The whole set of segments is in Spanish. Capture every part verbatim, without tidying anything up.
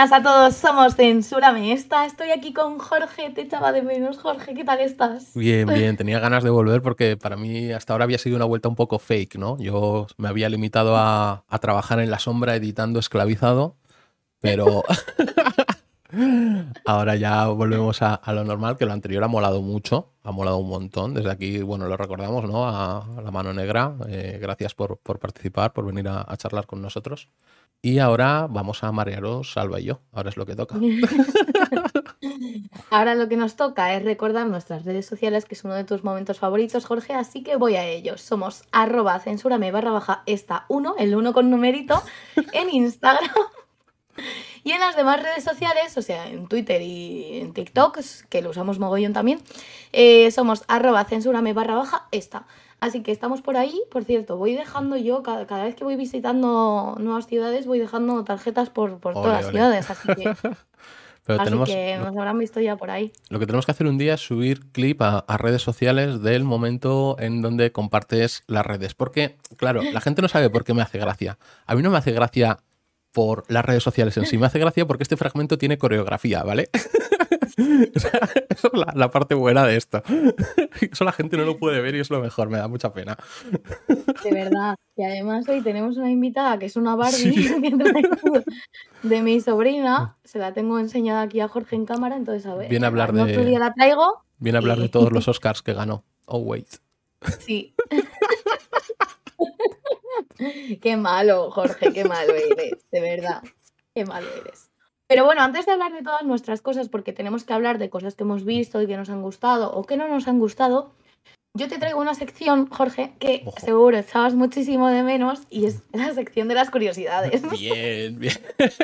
buenas a todos, somos Censúrame Esta. Estoy aquí con Jorge, te echaba de menos. Jorge, ¿qué tal estás? Bien, bien, tenía ganas de volver porque para mí hasta ahora había sido una vuelta un poco fake, ¿no? Yo me había limitado a, a trabajar en la sombra editando esclavizado, pero ahora ya volvemos a, a lo normal, que lo anterior ha molado mucho, ha molado un montón. Desde aquí, bueno, lo recordamos, ¿no? A, a la mano negra, eh, gracias por, por participar, por venir a, a charlar con nosotros. Y ahora vamos a marearos Alba y yo, ahora es lo que toca. Ahora lo que nos toca es recordar nuestras redes sociales, que es uno de tus momentos favoritos, Jorge, así que voy a ellos. Somos arroba censúrame barra baja esta uno, el uno con numerito, en Instagram. Y en las demás redes sociales, o sea, en Twitter y en TikTok, que lo usamos mogollón también, eh, somos arroba censúrame barra baja esta. Así que estamos por ahí. Por cierto, voy dejando yo, cada, cada vez que voy visitando nuevas ciudades, voy dejando tarjetas por, por Ole, todas las ole. ciudades. Así que, Pero así tenemos, que lo, nos habrán visto ya por ahí. lo que tenemos que hacer un día es subir clip a, a redes sociales del momento en donde compartes las redes. Porque, claro, la gente no sabe por qué me hace gracia. A mí no me hace gracia por las redes sociales en sí, me hace gracia porque este fragmento tiene coreografía, ¿vale? O sea, esa es la, la parte buena de esto. Eso la gente no lo puede ver y es lo mejor, me da mucha pena. De verdad. Y además hoy tenemos una invitada que es una Barbie Sí. que traigo de mi sobrina. Se la tengo enseñada aquí a Jorge en cámara, entonces a ver, Viene a hablar en otro de, día la traigo viene a hablar de y todos los Oscars que ganó. Oh, wait. sí. Qué malo, Jorge, qué malo eres, de verdad. Qué malo eres. Pero bueno, antes de hablar de todas nuestras cosas, porque tenemos que hablar de cosas que hemos visto y que nos han gustado o que no nos han gustado, yo te traigo una sección, Jorge, que Ojo. seguro echabas muchísimo de menos y es la sección de las curiosidades. Bien, bien.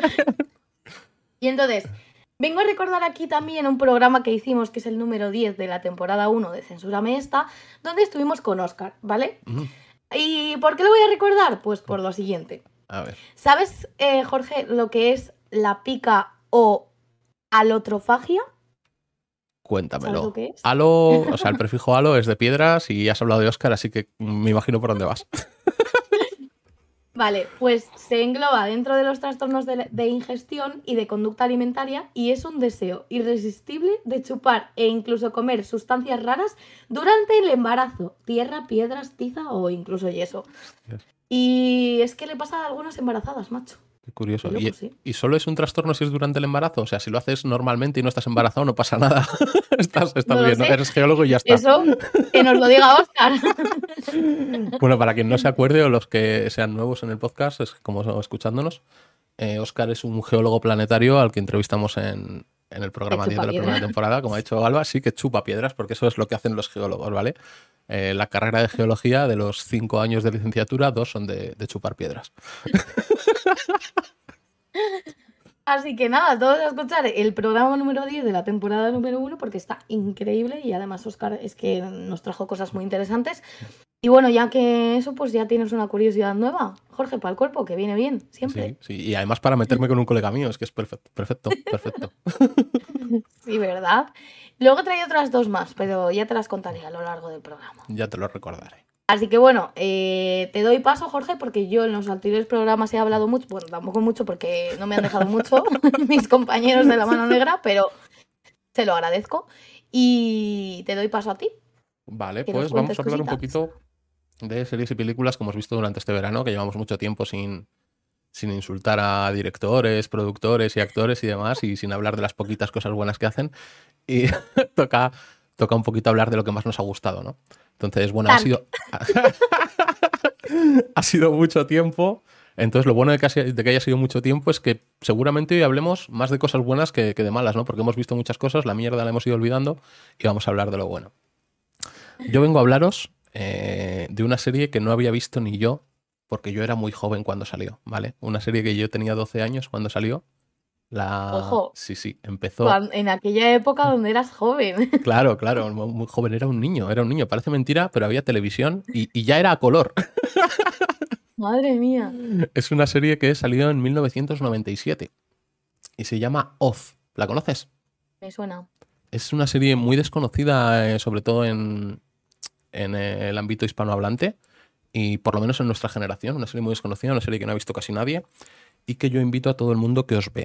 Y entonces, vengo a recordar aquí también un programa que hicimos, que es el número diez de la temporada uno de Censúrame Esta, donde estuvimos con Óscar, ¿vale? Mm, ¿Y por qué lo voy a recordar? Pues por lo siguiente. A ver, ¿Sabes, eh, Jorge, lo que es la pica o alotrofagia? ¿Sabes lo cuéntamelo. que es? Halo, o sea, el prefijo halo es de piedras y has hablado de Oscar, así que me imagino por dónde vas. Vale, pues se engloba dentro de los trastornos de, de ingestión y de conducta alimentaria y es un deseo irresistible de chupar e incluso comer sustancias raras durante el embarazo, tierra, piedras, tiza o incluso yeso. Yes. Y es que le pasa a algunas embarazadas, macho. Qué curioso. Qué loco, ¿Y, sí. ¿Y solo es un trastorno si es durante el embarazo? O sea, si lo haces normalmente y no estás embarazado, no pasa nada. estás estás No lo bien, ¿no? sé. Eres geólogo y ya está. Eso, que nos lo diga Óscar. Bueno, para quien no se acuerde o los que sean nuevos en el podcast, es como escuchándonos, eh, Óscar es un geólogo planetario al que entrevistamos en, en el programa diez de la primera temporada, como ha dicho Alba, sí que chupa piedras, porque eso es lo que hacen los geólogos, ¿vale? Eh, la carrera de geología, de los cinco años de licenciatura, dos son de, de chupar piedras. Así que nada, todos a escuchar el programa número diez de la temporada número uno porque está increíble y además Óscar es que nos trajo cosas muy interesantes. Y bueno, ya que eso, pues ya tienes una curiosidad nueva, Jorge, para el cuerpo, que viene bien, siempre. Sí, sí, y además para meterme con un colega mío, es que es perfecto, perfecto, perfecto. Sí, ¿verdad? Luego trae otras dos más, pero ya te las contaré a lo largo del programa. Ya te lo recordaré. Así que bueno, eh, te doy paso, Jorge, porque yo en los anteriores programas he hablado mucho, bueno, tampoco mucho porque no me han dejado mucho mis compañeros de la mano negra, pero te lo agradezco. Y te doy paso a ti. Vale, Que nos pues vamos cuentes a hablar un cositas. poquito de series y películas que hemos visto durante este verano, que llevamos mucho tiempo sin, sin insultar a directores, productores y actores y demás, y sin hablar de las poquitas cosas buenas que hacen. Y toca, toca un poquito hablar de lo que más nos ha gustado, ¿no? Entonces, bueno, ha Tan. sido, ha sido mucho tiempo. Entonces, lo bueno de que, haya, de que haya sido mucho tiempo es que seguramente hoy hablemos más de cosas buenas que, que de malas, ¿no? Porque hemos visto muchas cosas, la mierda la hemos ido olvidando y vamos a hablar de lo bueno. Yo vengo a hablaros eh, de una serie que no había visto ni yo, porque yo era muy joven cuando salió, ¿vale? Una serie que yo tenía doce años cuando salió. La... Ojo. Sí, sí, empezó... Cuando, en aquella época donde eras joven. Claro, claro, muy joven, era un niño, era un niño, parece mentira, pero había televisión y, y ya era a color. Madre mía. Es una serie que salió en mil novecientos noventa y siete y se llama Oz. ¿La conoces? Me suena. Es una serie muy desconocida, eh, sobre todo en, en el ámbito hispanohablante y por lo menos en nuestra generación, una serie muy desconocida, una serie que no ha visto casi nadie y que yo invito a todo el mundo que os vea.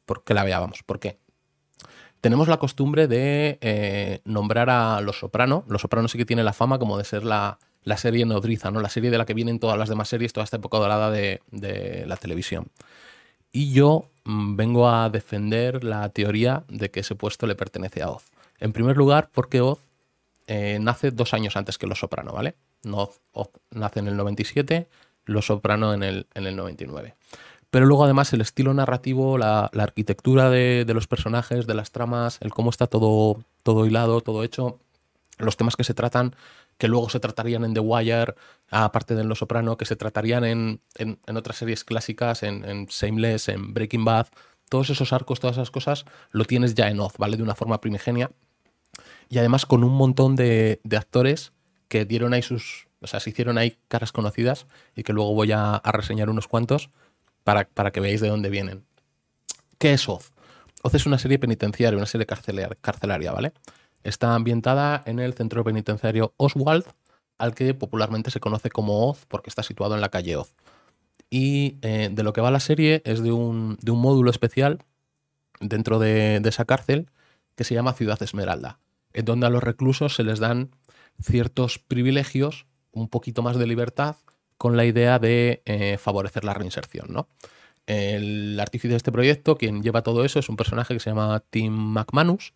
por que la veábamos. ¿Por qué? Tenemos la costumbre de eh, nombrar a Los Soprano. Los Soprano sí que tiene la fama como de ser la, la serie nodriza, ¿no? La serie de la que vienen todas las demás series, toda esta época dorada de, de la televisión. Y yo mmm, vengo a defender la teoría de que ese puesto le pertenece a Oz. En primer lugar, porque Oz eh, nace dos años antes que Los Soprano, ¿vale? Oz, Oz nace en el noventa y siete, Los Soprano en el, en el noventa y nueve. Pero luego además el estilo narrativo, la, la arquitectura de, de los personajes, de las tramas, el cómo está todo, todo hilado, todo hecho, los temas que se tratan, que luego se tratarían en The Wire, aparte de en Los Soprano, que se tratarían en, en, en otras series clásicas, en, en Shameless, en Breaking Bad, todos esos arcos, todas esas cosas, lo tienes ya en Oz, ¿vale? De una forma primigenia. Y además con un montón de, de actores que dieron ahí sus... O sea, se hicieron ahí caras conocidas y que luego voy a, a reseñar unos cuantos. Para, para que veáis de dónde vienen. ¿Qué es Oz? Oz es una serie penitenciaria, una serie carcelaria, carcelaria, ¿vale? Está ambientada en el centro penitenciario Oswald, al que popularmente se conoce como Oz porque está situado en la calle Oz. Y eh, de lo que va la serie es de un, de un módulo especial dentro de, de esa cárcel que se llama Ciudad Esmeralda, en donde a los reclusos se les dan ciertos privilegios, un poquito más de libertad, con la idea de eh, favorecer la reinserción, ¿no? El artífice de este proyecto, quien lleva todo eso, es un personaje que se llama Tim McManus,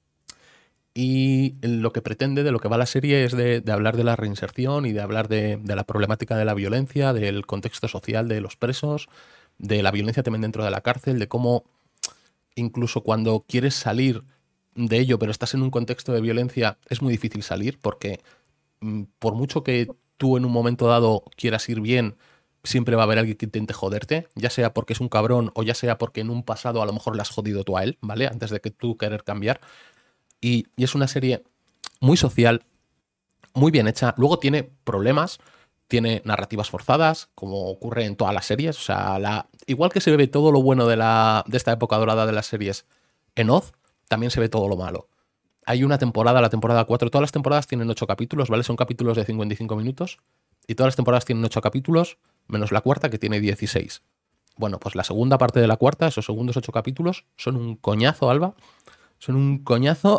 y lo que pretende, de lo que va la serie, es de, de hablar de la reinserción y de hablar de, de la problemática de la violencia, del contexto social de los presos, de la violencia también dentro de la cárcel, de cómo incluso cuando quieres salir de ello, pero estás en un contexto de violencia, es muy difícil salir, porque mm, por mucho que tú en un momento dado quieras ir bien, siempre va a haber alguien que intente joderte, ya sea porque es un cabrón o ya sea porque en un pasado a lo mejor le has jodido tú a él, ¿vale? Antes de que tú querer cambiar. Y, y es una serie muy social, muy bien hecha. Luego tiene problemas, tiene narrativas forzadas, como ocurre en todas las series. O sea, la, igual que se ve todo lo bueno de, la, de esta época dorada de las series en Oz, también se ve todo lo malo. Hay una temporada, la temporada cuatro, todas las temporadas tienen ocho capítulos, ¿vale? Son capítulos de cincuenta y cinco minutos y todas las temporadas tienen ocho capítulos, menos la cuarta que tiene dieciséis. Bueno, pues la segunda parte de la cuarta, esos segundos ocho capítulos, son un coñazo, Alba. Son un coñazo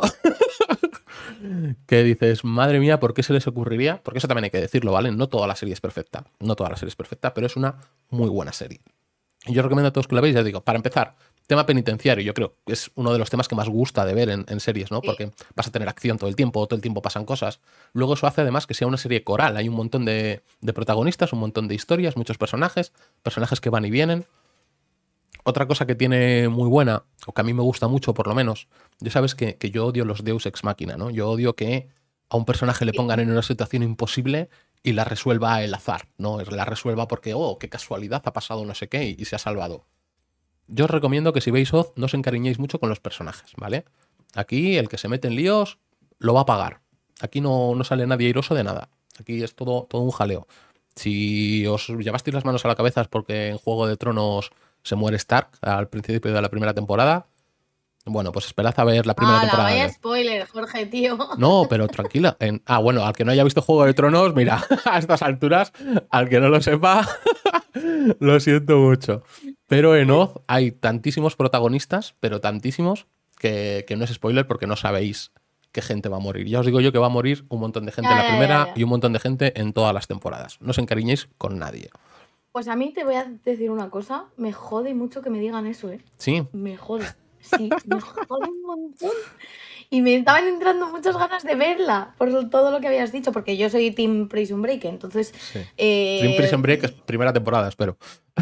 que dices, madre mía, ¿por qué se les ocurriría? Porque eso también hay que decirlo, ¿vale? No toda la serie es perfecta, no toda la serie es perfecta, pero es una muy buena serie. Y yo recomiendo a todos que la veáis, ya digo, para empezar, tema penitenciario, yo creo que es uno de los temas que más gusta de ver en, en series, ¿no? Porque vas a tener acción todo el tiempo, todo el tiempo pasan cosas. Luego eso hace además que sea una serie coral, hay un montón de, de protagonistas, un montón de historias, muchos personajes, personajes que van y vienen. Otra cosa que tiene muy buena, o que a mí me gusta mucho por lo menos, ya sabes que, que yo odio los Deus Ex Machina, ¿no? Yo odio que a un personaje le pongan en una situación imposible y la resuelva el azar, ¿no? La resuelva porque, oh, qué casualidad, ha pasado no sé qué y, y se ha salvado. Yo os recomiendo que si veis Oz no os encariñéis mucho con los personajes, ¿vale? Aquí el que se mete en líos lo va a pagar. Aquí no, no sale nadie airoso de nada. Aquí es todo, todo un jaleo. Si os llevasteis las manos a la cabeza es porque en Juego de Tronos se muere Stark al principio de la primera temporada. Bueno, pues esperad a ver la primera ah, temporada. Vaya spoiler, Jorge, tío. No, pero tranquila. En... Ah, bueno, al que no haya visto Juego de Tronos, mira, a estas alturas, al que no lo sepa, lo siento mucho. Pero en Oz hay tantísimos protagonistas, pero tantísimos, que, que no es spoiler porque no sabéis qué gente va a morir. Ya os digo yo que va a morir un montón de gente ya, en la ya, primera ya, ya. y un montón de gente en todas las temporadas. No os encariñéis con nadie. Pues a mí te voy a decir una cosa, me jode mucho que me digan eso, ¿eh? Sí. Me jode, sí, me jode un montón. Y me estaban entrando muchas ganas de verla por todo lo que habías dicho, porque yo soy Team Prison Break, entonces... sí. Eh... Team Prison Break es primera temporada, espero.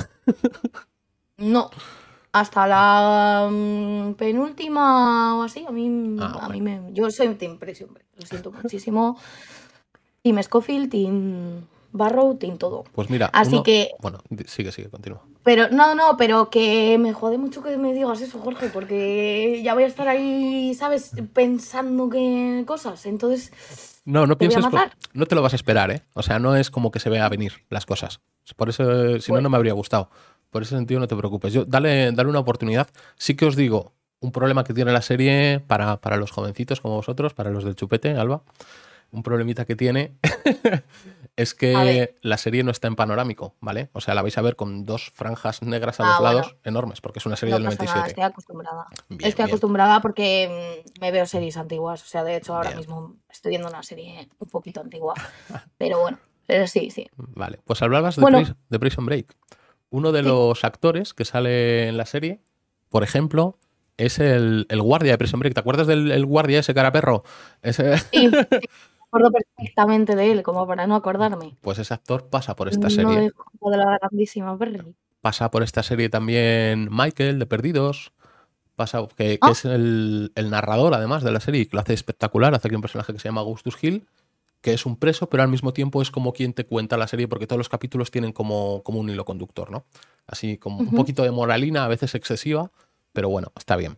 No, hasta la um, penúltima o así, a mí, Ah, a bueno. mí me... Yo soy Team Prison Break, lo siento muchísimo. Team Scofield, Team... Barrow, Team todo. Pues mira, así uno... que... Bueno, sigue, sigue, continúa. Pero no, no, pero que me jode mucho que me digas eso, Jorge, porque ya voy a estar ahí, ¿sabes? Pensando que cosas, entonces... No, no te voy a pienses... Por... matar. No te lo vas a esperar, ¿eh? O sea, no es como que se vea venir las cosas. Por eso, si no, Pues- no me habría gustado. Por ese sentido, no te preocupes. Yo, dale, dale una oportunidad. Sí que os digo, un problema que tiene la serie para, para los jovencitos como vosotros, para los del chupete, Alba, un problemita que tiene es A ver. que la serie no está en panorámico, ¿vale? O sea, la vais a ver con dos franjas negras a los Ah, bueno, lados enormes, porque es una serie no del pasa nada, noventa y siete. estoy acostumbrada. Bien, Estoy bien, acostumbrada porque mm, me veo series antiguas. O sea, de hecho, ahora bien. mismo estoy viendo una serie un poquito antigua. Pero bueno, pero sí, sí. Vale, pues hablabas de, Bueno, Pris- de Prison Break. Uno de sí. los actores que sale en la serie, por ejemplo, es el, el guardia de Prison Break. ¿Te acuerdas del el guardia ese cara perro? Ese... Sí, sí, me acuerdo perfectamente de él, como para no acordarme. Pues ese actor pasa por esta No serie. de de la grandísima Perry. Pasa por esta serie también Michael de Perdidos. Pasa, que, que Ah, es el, el narrador, además, de la serie, y que lo hace espectacular. Hace aquí un personaje que se llama Augustus Hill, que es un preso, pero al mismo tiempo es como quien te cuenta la serie, porque todos los capítulos tienen como, como un hilo conductor, ¿no? Así como un ujú, poquito de moralina, a veces excesiva, pero bueno, está bien.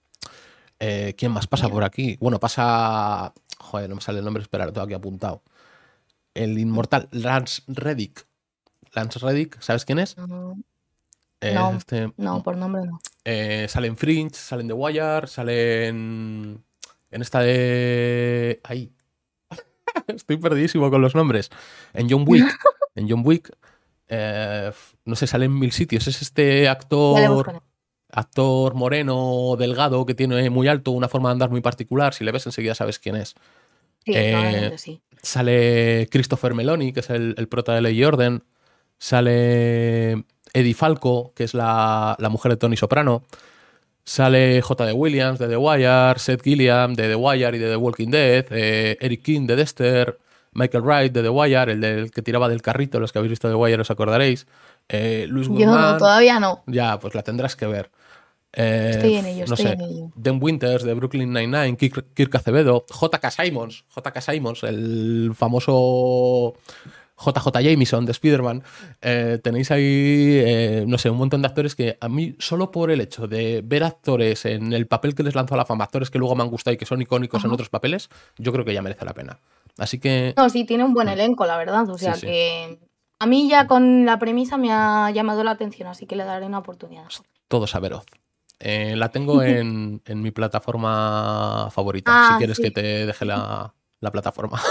Eh, ¿Quién más pasa por bien. aquí? Bueno, pasa... Joder, no me sale el nombre, espera, lo tengo aquí apuntado. El inmortal Lance Reddick. Lance Reddick, ¿sabes quién es? Mm, Eh, no, este, no, por nombre no. eh, sale en Fringe, sale en The Wire, sale en... En esta de... Ahí, estoy perdidísimo con los nombres. En John Wick. En John Wick, eh, no sé, sale en mil sitios. Es este Ya le actor, buscaré. actor moreno, delgado, que tiene muy alto, una forma de andar muy particular. Si le ves enseguida sabes quién es. Sí, Eh, probablemente sí. sale Christopher Meloni, que es el, el prota de Ley y Orden. Sale Eddie Falco, que es la, la mujer de Tony Soprano. Sale J D. Williams de The Wire, Seth Gilliam de The Wire y de The Walking Dead, eh, Eric King de Dexter, Michael Wright de The Wire, el del que tiraba del carrito, los que habéis visto The Wire os acordaréis, eh, Luis Yo no, Guzmán, todavía no. ya, pues la tendrás que ver. Eh, Estoy en ello, no estoy sé, en ello. Dan Winters de Brooklyn Nine-Nine, Kirk, Kirk Acevedo, J K. Simons, J K. Simons, el famoso J J. Jameson de Spider-Man. Eh, tenéis ahí, eh, no sé, un montón de actores que a mí, solo por el hecho de ver actores en el papel que les lanzó a la fama, actores que luego me han gustado y que son icónicos en Ajá. otros papeles, yo creo que ya merece la pena. Así que, No, sí, tiene un buen mm, elenco, la verdad. O sí, sea sí, que a mí ya con la premisa me ha llamado la atención, así que le daré una oportunidad. todo saberos. Eh, la tengo en, en mi plataforma favorita, si Ah, quieres que sí. te deje la, la plataforma.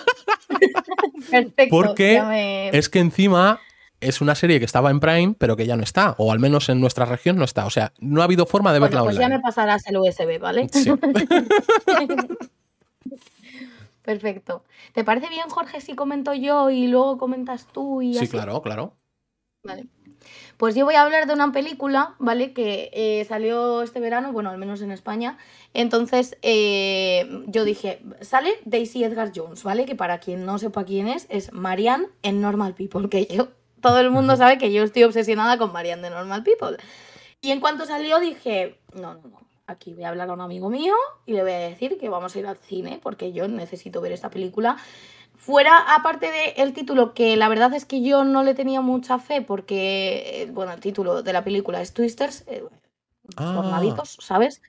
Perfecto, ya Porque me... es que encima es una serie que estaba en Prime, pero que ya no está, o al menos en nuestra región no está. O sea, no ha habido forma de Bueno, verla pues ya online. me pasarás el U S B, ¿vale? Sí, Perfecto. ¿Te parece bien, Jorge, si comento yo y luego comentas tú y sí, así? claro, claro. Vale. Pues yo voy a hablar de una película, ¿vale? Que eh, salió este verano, bueno, al menos en España. Entonces, eh, yo dije, sale Daisy Edgar Jones, ¿vale? Que para quien no sepa quién es, es Marianne en Normal People, que yo, todo el mundo sabe que yo estoy obsesionada con Marianne de Normal People. Y en cuanto salió dije, no, no, no, aquí voy a hablar a un amigo mío y le voy a decir que vamos a ir al cine porque yo necesito ver esta película. Fuera, aparte del título, que la verdad es que yo no le tenía mucha fe porque, eh, bueno, el título de la película es Twisters, eh, Ah, tornaditos, ¿sabes?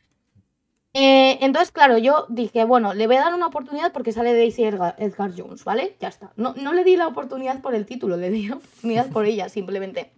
Eh, entonces, claro, yo dije, bueno, le voy a dar una oportunidad porque sale Daisy Edgar, Edgar Jones, ¿vale? Ya está. No, no le di la oportunidad por el título, le di la oportunidad por ella, simplemente.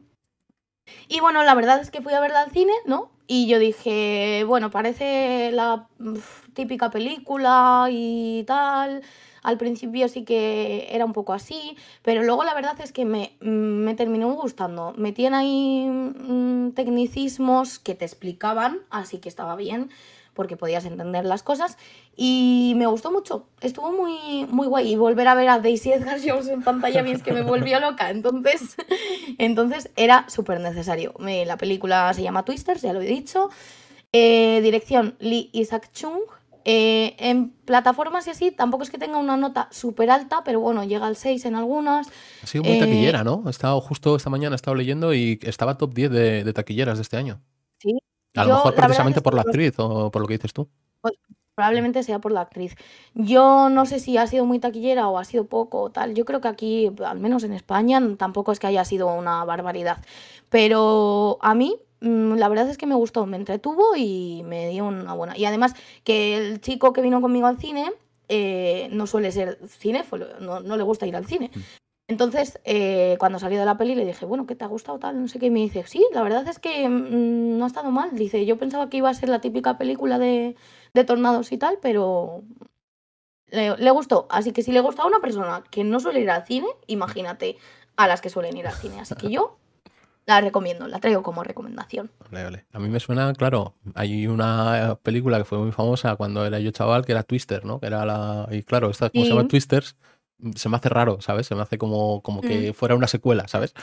Y bueno, la verdad es que fui a verla al cine, ¿no? Y yo dije, bueno, parece la uf, típica película y tal. Al principio sí que era un poco así, pero luego la verdad es que me, mm, me terminó gustando. Metían ahí mm, tecnicismos que te explicaban, así que estaba bien, porque podías entender las cosas. Y me gustó mucho, estuvo muy, muy guay. Y volver a ver a Daisy Edgar Jones en pantalla a mí es que me volvió loca. Entonces, entonces era súper necesario. Me- La película se llama Twisters, ya lo he dicho. Eh, dirección Lee Isaac Chung. Eh, en plataformas y así, tampoco es que tenga una nota súper alta, pero bueno, llega al seis en algunas. ha sido muy taquillera, Eh, ¿no? He estado justo esta mañana, he estado leyendo y estaba top diez de, de taquilleras de este año. sí, A lo yo mejor la verdad precisamente es que por la los actriz o por lo que dices tú. Pues, probablemente sea por la actriz. Yo no sé si ha sido muy taquillera o ha sido poco o tal. Yo creo que aquí, al menos en España, n- tampoco es que haya sido una barbaridad. Pero a mí, mm, la verdad es que me gustó, me entretuvo y me dio una buena. Y además, que el chico que vino conmigo al cine eh, no suele ser cinéfilo, no, no le gusta ir al cine. Mm. Entonces, eh, cuando salió de la peli le dije, bueno, ¿qué te ha gustado tal? No sé qué. Y me dice, sí, la verdad es que mm, no ha estado mal. Dice, yo pensaba que iba a ser la típica película de, de tornados y tal, pero Le, le gustó. Así que si le gusta a una persona que no suele ir al cine, imagínate a las que suelen ir al cine. Así que yo la recomiendo, la traigo como recomendación. Vale, vale. A mí me suena, claro, hay una película que fue muy famosa cuando era yo chaval, que era Twister, ¿no? Que era la... Y claro, esta como se llama Sí. Twisters, se me hace raro, ¿sabes? Se me hace como, como Mm. que fuera una secuela, ¿sabes?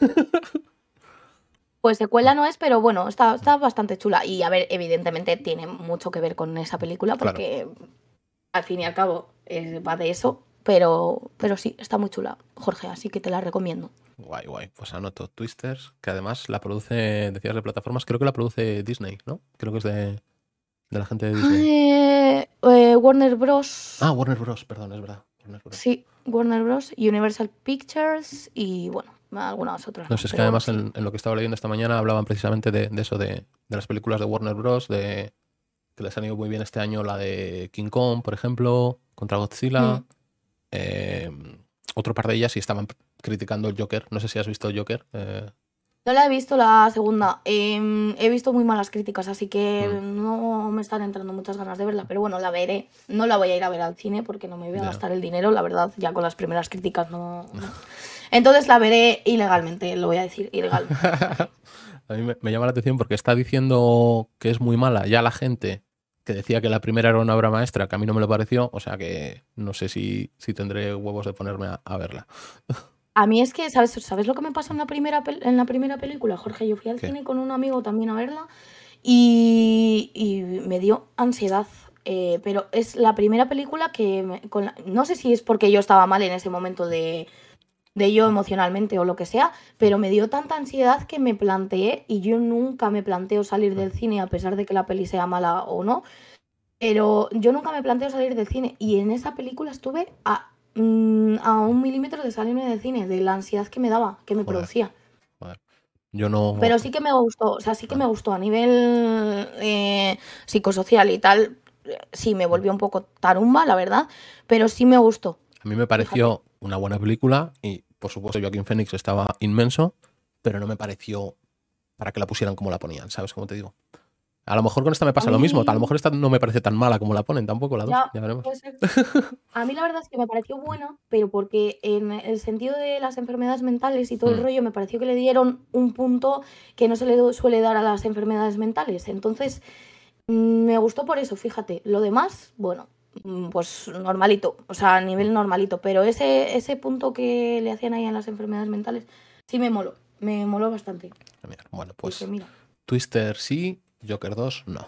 Pues secuela no es, pero bueno, está, está bastante chula. Y a ver, evidentemente tiene mucho que ver con esa película Claro. porque al fin y al cabo eh, va de eso. Pero, pero sí, está muy chula, Jorge, así que te la recomiendo. Guay, guay. Pues anoto Twisters, que además la produce, decías de plataformas, creo que la produce Disney, ¿no? Creo que es de, de la gente de Disney. Eh, eh, Warner Bros. Ah, Warner Bros, perdón, es verdad. Warner Bros. Sí, Warner Bros. Universal Pictures y bueno, algunas otras No más, sé, es que pero además sí. en, en lo que estaba leyendo esta mañana hablaban precisamente de, de eso, de, de las películas de Warner Bros., de que les han ido muy bien este año, la de King Kong, por ejemplo, contra Godzilla. Mm. eh, otro par de ellas y estaban criticando el Joker. No sé si has visto el Joker. Eh, No la he visto la segunda. Em, he visto muy malas críticas, así mm, que no me están entrando muchas ganas de verla. Pero bueno, la veré. No la voy a ir a ver al cine porque no me voy a ya. gastar el dinero, la verdad. Ya con las primeras críticas no. no. Entonces la veré ilegalmente, lo voy a decir, ilegalmente. A mí me, me llama la atención porque está diciendo que es muy mala ya la gente que decía que la primera era una obra maestra, que a mí no me lo pareció, o sea que no sé si, si tendré huevos de ponerme a, a verla. A mí es que, ¿sabes, ¿sabes lo que me pasó en la primera, pel- en la primera película, Jorge? Yo fui al ¿Qué? cine con un amigo también a verla y, y me dio ansiedad. Eh, pero es la primera película que, me- con la- no sé si es porque yo estaba mal en ese momento de, de yo emocionalmente o lo que sea, pero me dio tanta ansiedad que me planteé, y yo nunca me planteo salir del cine a pesar de que la peli sea mala o no, pero yo nunca me planteo salir del cine y en esa película estuve a, mm, a un milímetro de salirme del cine, de la ansiedad que me daba, que me Joder, producía. joder. Yo no... Pero sí que me gustó, o sea, sí que me Vale. gustó a nivel eh, psicosocial y tal. eh, Sí, me volvió un poco tarumba, la verdad, pero sí me gustó, A mí me fíjate. pareció una buena película y, por supuesto, Joaquín Phoenix estaba inmenso, pero no me pareció para que la pusieran como la ponían, ¿sabes cómo te digo? A lo mejor con esta me A pasa lo mismo, a lo mí, mejor esta no me parece tan mala como la ponen tampoco la dos, ya, ya veremos. puede ser. A mí la verdad es que me pareció buena, pero porque en el sentido de las enfermedades mentales y todo el Mm, rollo, me pareció que le dieron un punto que no se le do- suele dar a las enfermedades mentales. Entonces, mm, me gustó por eso, fíjate. Lo demás, bueno, mm, pues normalito, o sea, a mm. nivel normalito, pero ese, ese punto que le hacían ahí a las enfermedades mentales, sí me moló, me moló bastante. Mira, bueno, Dije, pues mira, Twister sí, Joker dos no.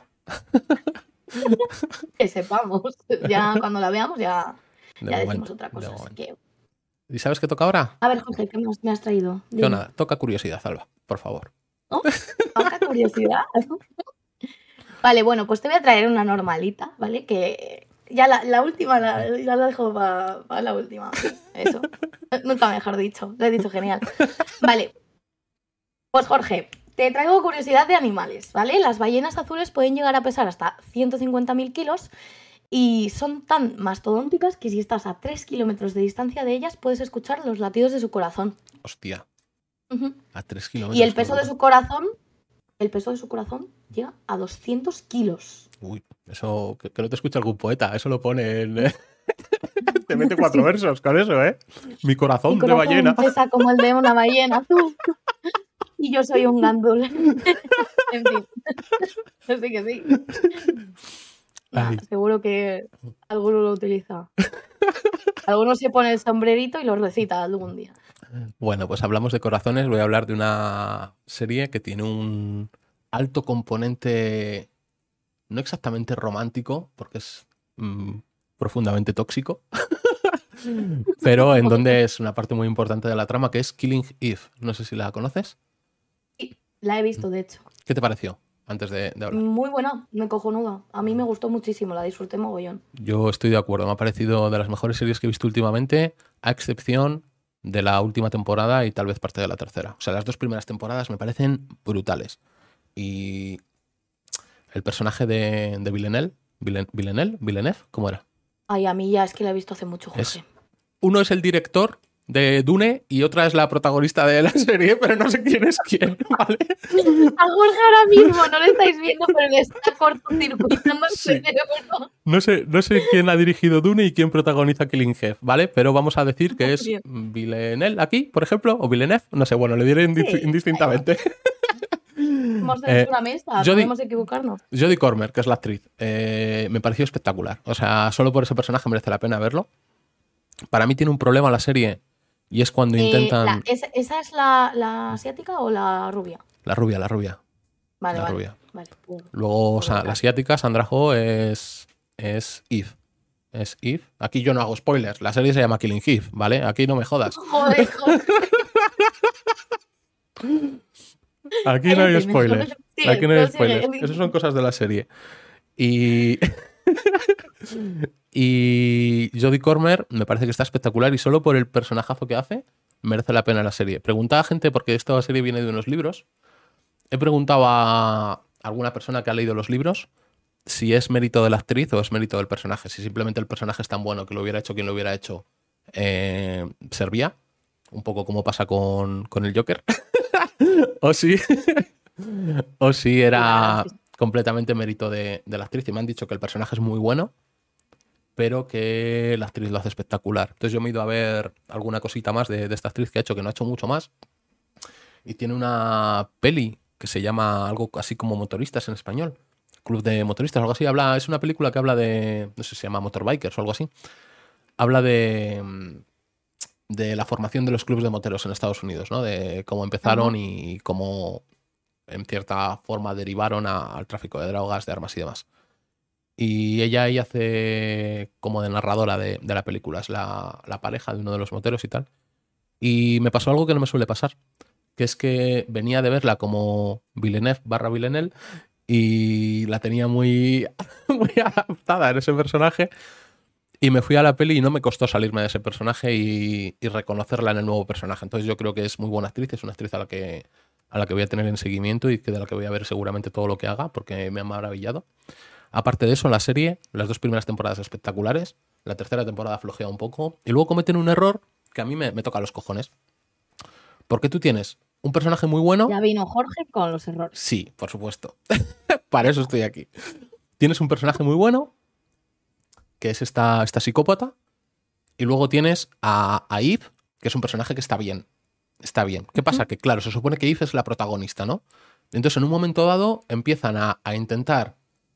que sepamos, ya cuando la veamos ya, De ya decimos momento, otra de cosa, así momento. que... ¿Y sabes qué toca ahora? A ver, Jorge, ¿qué más me has traído? Yo Dime. nada, toca curiosidad, Alba, por favor. ¿Oh? Poca curiosidad. Vale, bueno, pues te voy a traer una normalita, ¿vale? Que ya la, la última, la, ya la dejo para la última. Sí, eso. Nunca mejor dicho. Lo he dicho genial. Vale, pues Jorge, te traigo curiosidad de animales, ¿vale? Las ballenas azules pueden llegar a pesar hasta ciento cincuenta mil kilos y son tan mastodónticas que si estás a tres kilómetros de distancia de ellas puedes escuchar los latidos de su corazón. Hostia, Ujú. a tres Y el kilómetros, qué peso de locura. su corazón, el peso de su corazón llega a doscientos kilos. Uy, eso, que, que no te escucha algún poeta, eso lo pone en... Te mete cuatro Sí. versos con eso, ¿eh? Mi Mi corazón de ballena. corazón pesa como el de una ballena azul y yo soy un gándul. En fin, así que sí. Nah, Ay, seguro que alguno lo utiliza. Alguno se pone el sombrerito y lo recita algún día. bueno, pues hablamos de corazones. Voy a hablar de una serie que tiene un alto componente, no exactamente romántico, porque es mm, profundamente tóxico, pero en donde es una parte muy importante de la trama, que es Killing Eve. No sé si la conoces. Sí, la he visto, de hecho. ¿Qué te pareció antes de, de hablar? Muy buena, me cojonuda. A mí me gustó muchísimo, la disfruté mogollón. Yo estoy de acuerdo, me ha parecido de las mejores series que he visto últimamente, a excepción de la última temporada y tal vez parte de la tercera. O sea, las dos primeras temporadas me parecen brutales. Y el personaje de, de Villeneuve, Villen- Villeneuve, Villeneuve, ¿cómo era? Ay, a mí ya es que la he visto hace mucho, Es, Jorge. uno es el director de Dune y otra es la protagonista de la serie, pero no sé quién es quién, ¿vale? A Jorge ahora mismo no le estáis viendo, pero le está cortocircuitando el Sí. cerebro. No sé, no sé quién ha dirigido Dune y quién protagoniza Killing Eve, ¿vale? Pero vamos a decir que es Bien. Villeneuve aquí, por ejemplo, o Villeneuve, no sé, bueno, le diré indi- Sí, indistintamente. Somos Eh, censura mesta, Jodie- podemos equivocarnos. Jodie Comer, que es la actriz, eh, me pareció espectacular. O sea, solo por ese personaje merece la pena verlo. Para mí tiene un problema la serie y es cuando Eh, intentan... la- ¿esa, esa es la, la asiática o la rubia? La rubia, la rubia. Vale, La vale. rubia. Vale, puedo- Luego, o puedo sea, la votar. asiática, Sandra Oh, es, es Eve. Es Eve. Aquí yo no hago spoilers. La serie se llama Killing Eve, ¿vale? Aquí no me jodas. Joder, Jorge. Aquí no hay Cállate, mejor. spoilers. Sigue, Aquí no hay prosigue. spoilers. Esas son cosas de la serie. Y. y Jodie Comer me parece que está espectacular y solo por el personajazo que hace merece la pena la serie. Preguntaba a gente, porque esta serie viene de unos libros. He preguntado a alguna persona que ha leído los libros si es mérito de la actriz o es mérito del personaje. Si simplemente el personaje es tan bueno que lo hubiera hecho quien lo hubiera hecho, eh, servía. Un poco como pasa con, con el Joker. o si, o si era completamente mérito de, de la actriz. Y me han dicho que el personaje es muy bueno, pero que la actriz lo hace espectacular. Entonces yo me he ido a ver alguna cosita más de, de esta actriz que ha hecho, que no ha hecho mucho más. Y tiene una peli que se llama algo así como Motoristas en español. Club de Motoristas, algo así. Habla, es una película que habla de, no sé si se llama Motorbikers o algo así. Habla de, de la formación de los clubes de moteros en Estados Unidos, ¿no? De cómo empezaron Ajá. y cómo en cierta forma derivaron a- al tráfico de drogas, de armas y demás. Y ella ahí hace como de narradora de, de la película. Es la, la pareja de uno de los moteros y tal. Y me pasó algo que no me suele pasar, que es que venía de verla como Villeneuve barra Villeneuve y la tenía muy, muy adaptada en ese personaje y me fui a la peli y no me costó salirme de ese personaje y, y reconocerla en el nuevo personaje. Entonces yo creo que es muy buena actriz, es una actriz a la que, a la que voy a tener en seguimiento y que de la que voy a ver seguramente todo lo que haga porque me ha maravillado. Aparte de eso, en la serie, las dos primeras temporadas espectaculares, la tercera temporada flojea un poco y luego cometen un error que a mí me, me toca los cojones. Porque tú tienes un personaje muy bueno. Ya vino Jorge con los errores. Sí, por supuesto. Para eso estoy aquí. Tienes un personaje muy bueno, que es esta, esta psicópata, y luego tienes a, a Eve, que es un personaje que está bien. Está bien. ¿Qué pasa? Que claro, se supone que Eve es la protagonista, ¿no? Entonces, en un momento dado, empiezan a, a intentar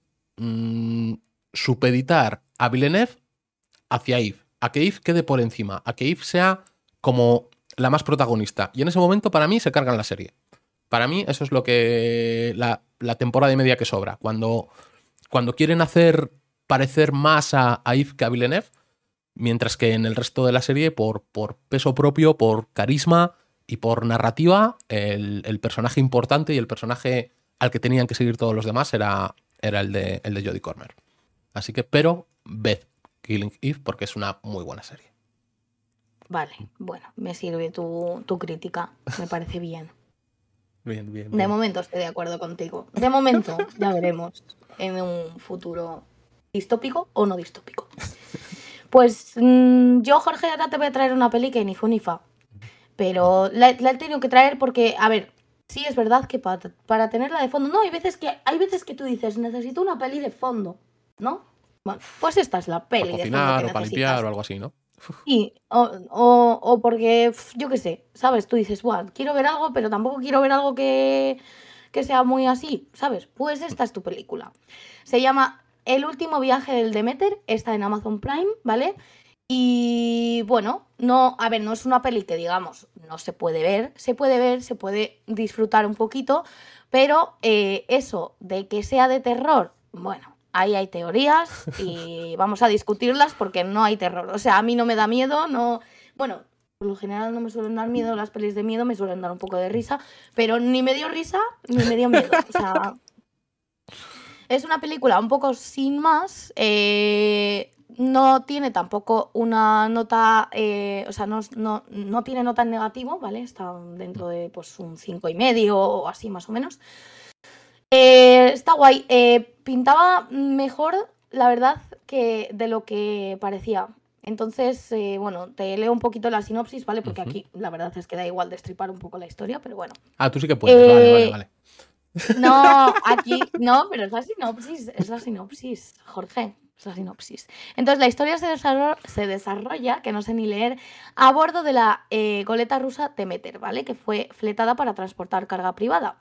mmm, supeditar a Villeneuve hacia Eve. A que Eve quede por encima. A que Eve sea como la más protagonista. Y en ese momento, para mí, se cargan la serie. Para mí, eso es lo que. La, la temporada y media que sobra. Cuando, cuando quieren hacer parecer más a, a Eve que a Villeneuve, mientras que en el resto de la serie, por, por peso propio, por carisma y por narrativa, el, el personaje importante y el personaje al que tenían que seguir todos los demás era, era el de, el de Jodie Comer. Así que, pero, ved Killing Eve porque es una muy buena serie. Vale, bueno, me sirve tu, tu crítica, me parece bien. Bien, bien, De bien. momento estoy de acuerdo contigo. De momento, ya veremos en un futuro distópico o no distópico. Pues mmm, yo, Jorge, ahora te voy a traer una peli que ni fu ni fa. Pero la, la he tenido que traer porque, a ver, sí es verdad que para, para tenerla de fondo, no, hay veces que hay veces que tú dices, necesito una peli de fondo, ¿no? Bueno, pues esta es la peli Para de fondo cocinar que o para necesitas. limpiar o algo así, ¿no? Sí, o, o, o porque, yo qué sé, ¿sabes? Tú dices, Buah, quiero ver algo, pero tampoco quiero ver algo que, que sea muy así, ¿sabes? Pues esta es tu película. Se llama El último viaje del Demeter, está en Amazon Prime, ¿vale? Y bueno, no, a ver, no es una peli que digamos, no se puede ver, se puede ver, se puede disfrutar un poquito, pero eh, eso de que sea de terror, bueno, ahí hay teorías y vamos a discutirlas porque no hay terror. O sea, a mí no me da miedo, no... Bueno, por lo general no me suelen dar miedo, las pelis de miedo me suelen dar un poco de risa, pero ni me dio risa ni me dio miedo. O sea, es una película un poco sin más, eh, no tiene tampoco una nota, eh, o sea, no, no, no tiene nota en negativo, ¿vale? Está dentro de pues un cinco y medio o así más o menos. Eh, está guay. Eh, pintaba mejor, la verdad, que de lo que parecía. Entonces, eh, bueno, te leo un poquito la sinopsis, ¿vale? Porque Ujú. aquí la verdad es que da igual destripar un poco la historia, pero bueno. Ah, tú sí que puedes. Vale, vale, Eh, vale. no, aquí, no, pero es la sinopsis, es la sinopsis, Jorge, es la sinopsis. Entonces, la historia se desarrolla, se desarrolla, que no sé ni leer, a bordo de la eh, goleta rusa Demeter, ¿vale? Que fue fletada para transportar carga privada.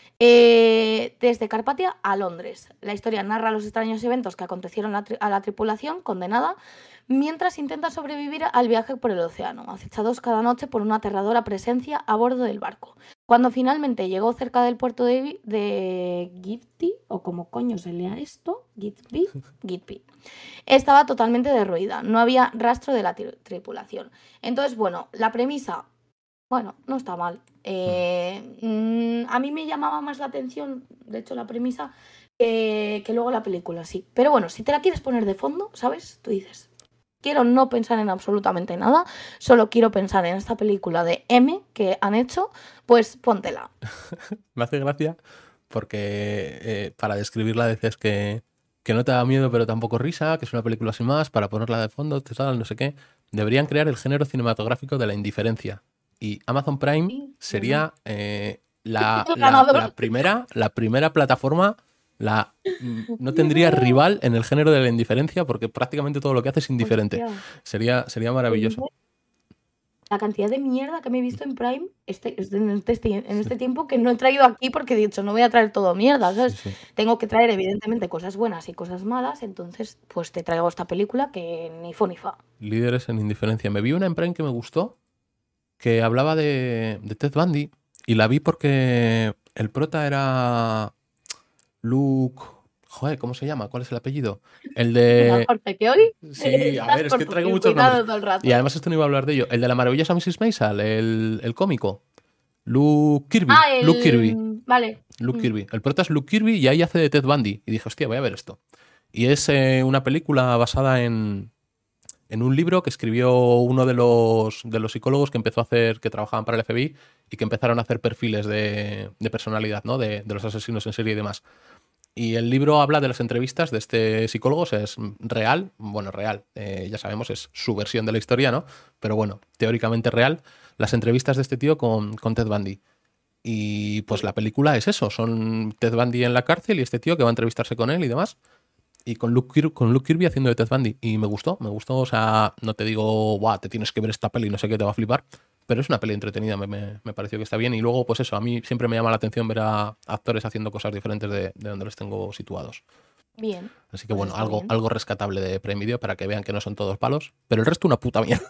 Eh, desde Carpatia a Londres. La historia narra los extraños eventos que acontecieron a, tri- a la tripulación condenada mientras intenta sobrevivir al viaje por el océano, acechados cada noche por una aterradora presencia a bordo del barco. Cuando finalmente llegó cerca del puerto de, Vi- de Gitby, o como coño se lea esto, Gitby, Gitby, estaba totalmente derruida. No había rastro de la tri- tripulación. Entonces, bueno, la premisa, bueno, no está mal. Mm. Eh, mm, a mí me llamaba más la atención, de hecho, la premisa, que, que luego la película, sí. Pero bueno, si te la quieres poner de fondo, ¿sabes? Tú dices, quiero no pensar en absolutamente nada, solo quiero pensar en esta película de M que han hecho, pues póntela. Me hace gracia porque eh, para describirla dices que, que no te da miedo pero tampoco risa, que es una película sin más, para ponerla de fondo, te tal, no sé qué. Deberían crear el género cinematográfico de la indiferencia. Y Amazon Prime Sí, ¿verdad? sería eh, la, El la, la ganador. primera, la primera plataforma, la, mm, no tendría rival en el género de la indiferencia porque prácticamente todo lo que hace es indiferente. Hostia. Sería, sería Pues maravilloso. dice la cantidad de mierda que me he visto en Prime este, este- en, este, en Sí, este tiempo que no he traído aquí porque he dicho, no voy a traer todo mierda, sí, ¿sabes? sí. Tengo que traer evidentemente cosas buenas y cosas malas, entonces pues te traigo esta película que ni fu ni fa. Líderes en indiferencia. Me vi una en Prime que me gustó, que hablaba de, de Ted Bundy y la vi porque el prota era Luke... Joder, ¿cómo se llama? ¿Cuál es el apellido? El Mira, de... Jorge, que hoy Sí, a estás ver, es por que tu traigo muchos nombres. circuitado todo el Y rato. además esto no iba a hablar de ello. El de la maravillosa missus Maisel, el, el cómico. Luke Kirby. Ah, Luke Kirby. el... Vale. Luke Mm. Kirby. El prota es Luke Kirby y ahí hace de Ted Bundy. Y dije, hostia, voy a ver esto. Y es eh, una película basada en, en un libro que escribió uno de los, de los psicólogos que empezó a hacer, que trabajaban para el F B I y que empezaron a hacer perfiles de, de personalidad, ¿no? De, de los asesinos en serie y demás. Y el libro habla de las entrevistas de este psicólogo, o sea, es real, bueno, real, eh, ya sabemos, es su versión de la historia, ¿no? Pero bueno, teóricamente real, las entrevistas de este tío con, con Ted Bundy. Y pues la película es eso, son Ted Bundy en la cárcel y este tío que va a entrevistarse con él y demás. Y con Luke, Kir- con Luke Kirby haciendo de Ted Bundy. Y me gustó, me gustó. O sea, no te digo, guau, te tienes que ver esta peli, no sé qué, te va a flipar. Pero es una peli entretenida, me, me- me pareció que está bien. Y luego, pues eso, a mí siempre me llama la atención ver a actores haciendo cosas diferentes de, de donde les tengo situados. Bien, Así que pues bueno, está algo, bien. algo rescatable de Prime Video para que vean que no son todos palos. Pero el resto una puta mierda.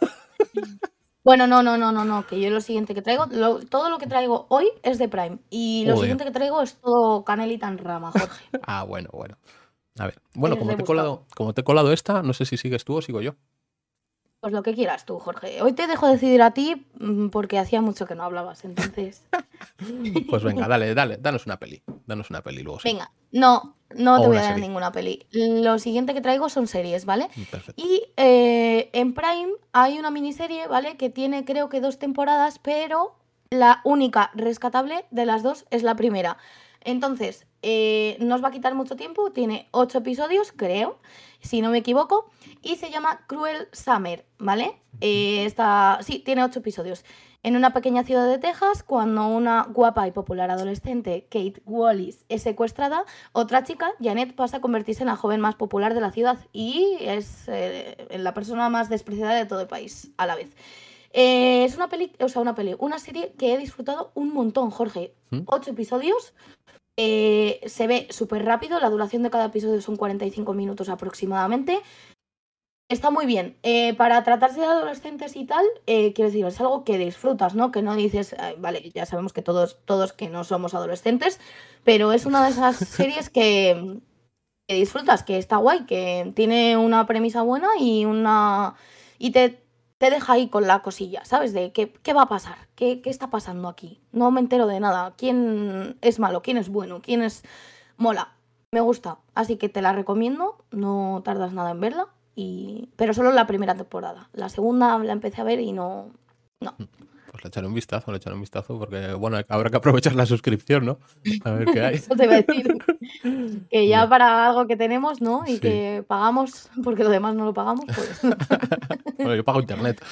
Bueno, no, no, no, no, no, que yo lo siguiente que traigo, lo- todo lo que traigo hoy es de Prime. Y lo Joder. siguiente que traigo es todo canelita en rama, Jorge. Ah, bueno, bueno. A ver. Bueno, Es como te he rebuscado. colado, como te he colado esta, no sé si sigues tú o sigo yo. Pues lo que quieras tú, Jorge. Hoy te dejo decidir a ti mm, porque hacía mucho que no hablabas, entonces. Pues venga, dale, dale, danos una peli. Danos una peli, luego sigo. Venga, no, no O te voy una a dar serie. ninguna peli. Lo siguiente que traigo son series, ¿vale? Perfecto. Y eh, en Prime hay una miniserie, ¿vale? Que tiene creo que dos temporadas, pero la única rescatable de las dos es la primera. Entonces, eh, no os va a quitar mucho tiempo, tiene ocho episodios, creo, si no me equivoco, y se llama Cruel Summer, ¿vale? Eh, está, sí, tiene ocho episodios. En una pequeña ciudad de Texas, cuando una guapa y popular adolescente, Kate Wallis, es secuestrada, otra chica, Janet, pasa a convertirse en la joven más popular de la ciudad y es eh, la persona más despreciada de todo el país a la vez. Eh, es una peli, o sea, una peli, una serie que he disfrutado un montón, Jorge. ¿Mm? Ocho episodios, eh, se ve súper rápido, la duración de cada episodio son cuarenta y cinco minutos aproximadamente. Está muy bien. Eh, para tratarse de adolescentes y tal, eh, quiero decir, es algo que disfrutas, ¿no? Que no dices, "Ay, vale, ya sabemos que todos, todos que no somos adolescentes, pero es una de esas series que, que disfrutas, que está guay, que tiene una premisa buena y una y te, te deja ahí con la cosilla, ¿sabes? De qué, qué va a pasar, qué, qué está pasando aquí. No me entero de nada. ¿Quién es malo? ¿Quién es bueno? ¿Quién es mola? Me gusta, así que te la recomiendo. No tardas nada en verla. Y... Pero solo la primera temporada. La segunda la empecé a ver y no. No. pues le echaré un vistazo, le echaré un vistazo, porque bueno, habrá que aprovechar la suscripción, ¿no? A ver qué hay. Eso te iba a decir. Que ya Bien. para algo que tenemos, ¿no? Y Sí. que pagamos, porque lo demás no lo pagamos, pues. Bueno, yo pago internet.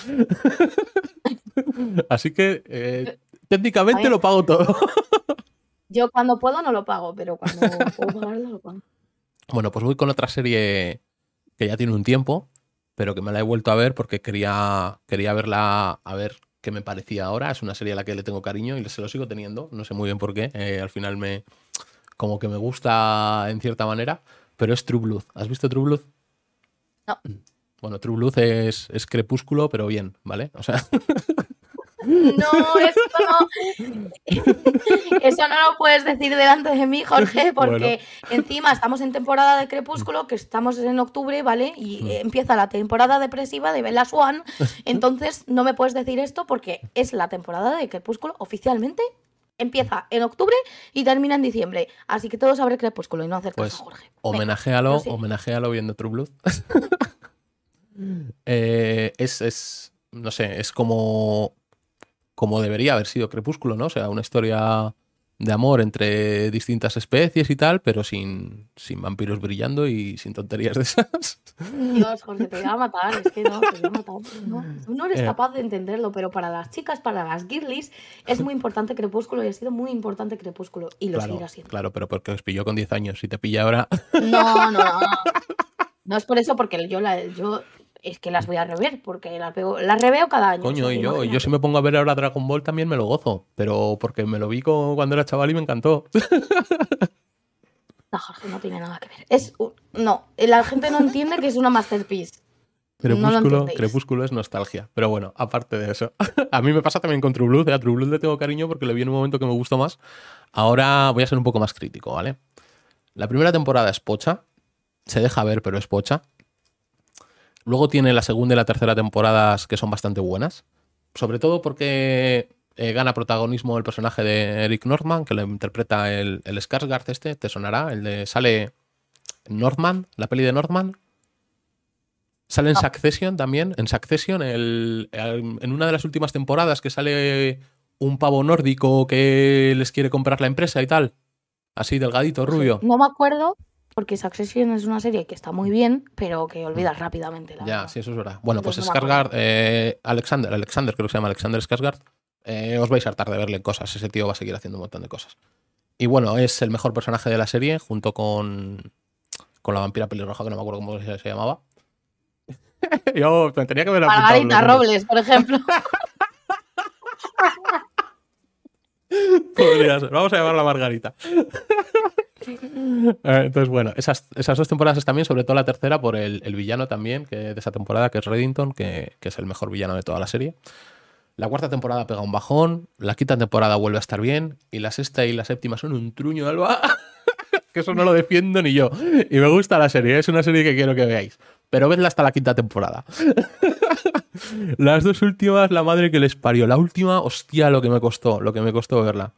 Así que eh, A técnicamente ver, lo pago todo. yo cuando puedo no lo pago, pero cuando puedo pagarlo lo pago. Bueno, pues voy con otra serie que ya tiene un tiempo, pero que me la he vuelto a ver porque quería, quería verla, a ver qué me parecía ahora. Es una serie a la que le tengo cariño y se lo sigo teniendo, no sé muy bien por qué. Eh, al final me como que me gusta en cierta manera, pero es True Blood. ¿Has visto True Blood? No. Bueno, True Blood es, es Crepúsculo, pero bien, ¿vale? O sea, No, esto no. Eso no lo puedes decir delante de mí, Jorge, bueno, porque encima estamos en temporada de Crepúsculo, que estamos en octubre, ¿vale? Y Mm. empieza la temporada depresiva de Bella Swan. Entonces no me puedes decir esto porque es la temporada de Crepúsculo oficialmente. Empieza en octubre y termina en diciembre. Así que todos sabré Crepúsculo y no hacer caso, pues Jorge. Venga, homenajéalo, prosigue. homenajéalo viendo True Blood. Eh, es, es, no sé, es como, como debería haber sido Crepúsculo, ¿no? O sea, una historia de amor entre distintas especies y tal, pero sin, sin vampiros brillando y sin tonterías de esas. Dios, Jorge, te voy a matar, es que no, te voy a matar. No, tú no eres Eh, capaz de entenderlo, pero para las chicas, para las girlies, es muy importante Crepúsculo y ha sido muy importante Crepúsculo y lo claro, seguirá siendo. claro, pero porque os pilló con diez años. Si te pilla ahora, No, no, no, no. No es por eso, porque yo, la, yo es que las voy a rever, porque las, veo, las reveo cada año. O coño, sea, que y yo, y yo imagínate. si me pongo a ver ahora Dragon Ball también me lo gozo, pero porque me lo vi con- cuando era chaval y me encantó. No, Jorge, no tiene nada que ver. Es, un- no, la gente no entiende que es una masterpiece. No lo Crepúsculo, entendéis. Crepúsculo es nostalgia. Pero bueno, aparte de eso. A mí me pasa también con True Blood. ¿eh? A True Blood le tengo cariño porque le vi en un momento que me gustó más. Ahora voy a ser un poco más crítico, ¿vale? La primera temporada es pocha. Se deja ver, pero es pocha. Luego tiene la segunda y la tercera temporadas que son bastante buenas. Sobre todo porque eh, gana protagonismo el personaje de Eric Northman, que lo interpreta el, el Skarsgård este, te sonará. El de sale Northman, la peli de Northman. Sale en No. Succession también. En Succession, el, el- en una de las últimas temporadas que sale un pavo nórdico que les quiere comprar la empresa y tal. Así, delgadito, Jorge, rubio. no me acuerdo, porque Succession es una serie que está muy bien, pero que olvidas rápidamente, la Ya, verdad. sí, eso es verdad. Bueno, pues Entonces no me acuerdo. Skarsgård, eh, Alexander, Alexander, creo que se llama Alexander Skarsgård. eh, os vais a hartar de verle cosas. Ese tío va a seguir haciendo un montón de cosas. Y bueno, es el mejor personaje de la serie, junto con, con la vampira pelirroja, que no me acuerdo cómo se, se llamaba. Yo me tenía que haber apuntado los Margarita nombres. Robles, por ejemplo. Podría ser. Vamos a llamarla Margarita. Eh, Entonces, bueno, esas, esas dos temporadas también, sobre todo la tercera, por el, el villano también, que de esa temporada, que es Reddington, que, que es el mejor villano de toda la serie. La cuarta temporada pega un bajón, la quinta temporada vuelve a estar bien, y la sexta y la séptima son un truño de alba, que eso no lo defiendo ni yo. Y me gusta la serie, es una serie que quiero que veáis. Pero vedla hasta la quinta temporada. Las dos últimas, la madre que les parió. La última, hostia, lo que me costó, lo que me costó verla.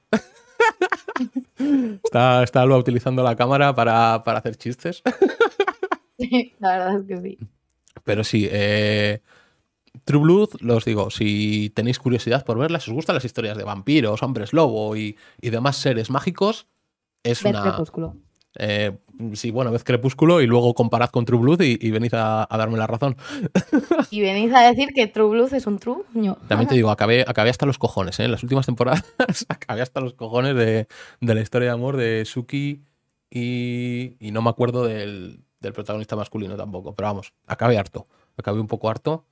Está, está Alba utilizando la cámara para, para hacer chistes. Sí, la verdad es que sí. Pero sí, eh, True Blood, los digo, si tenéis curiosidad por verla, si os gustan las historias de vampiros, hombres lobo y, y demás seres mágicos, es Ver una... Crepúsculo. Eh, sí, bueno, vez Crepúsculo y luego comparad con True Blood y, y venid a, a darme la razón. Y venís a decir que True Blood es un truño. También te digo, acabé, acabé hasta los cojones, ¿eh? En las últimas temporadas acabé hasta los cojones de, de la historia de amor de Suki y, y no me acuerdo del, del protagonista masculino tampoco, pero vamos, acabé harto, acabé un poco harto.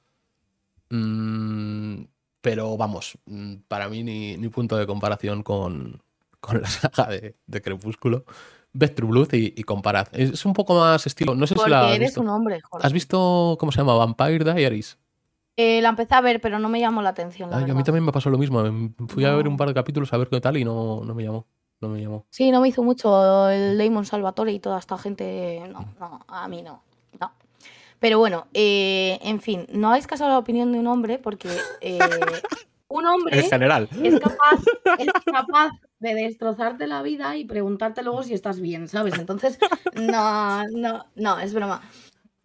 Mm, pero vamos, mm, para mí ni, ni punto de comparación con, con la saga de, de Crepúsculo. Ved True Blood y, y comparad. Es, es un poco más estilo, no sé si Porque la has eres visto. un hombre, Jorge. ¿Has visto cómo se llama? Vampire Diaries. Eh, la empecé a ver, pero no me llamó la atención, la Ay, a mí verdad. también me pasó lo mismo. Me Fui a ver un No. par de capítulos a ver qué tal y no, no me llamó. No me llamó. Sí, no me hizo mucho el Damon Salvatore y toda esta gente. No, no, a mí no. No. Pero bueno, eh, en fin, no hagáis caso a la opinión de un hombre porque eh, un hombre En general. es capaz, es capaz de destrozarte la vida y preguntarte luego si estás bien, ¿sabes? Entonces, no, no, no, es broma.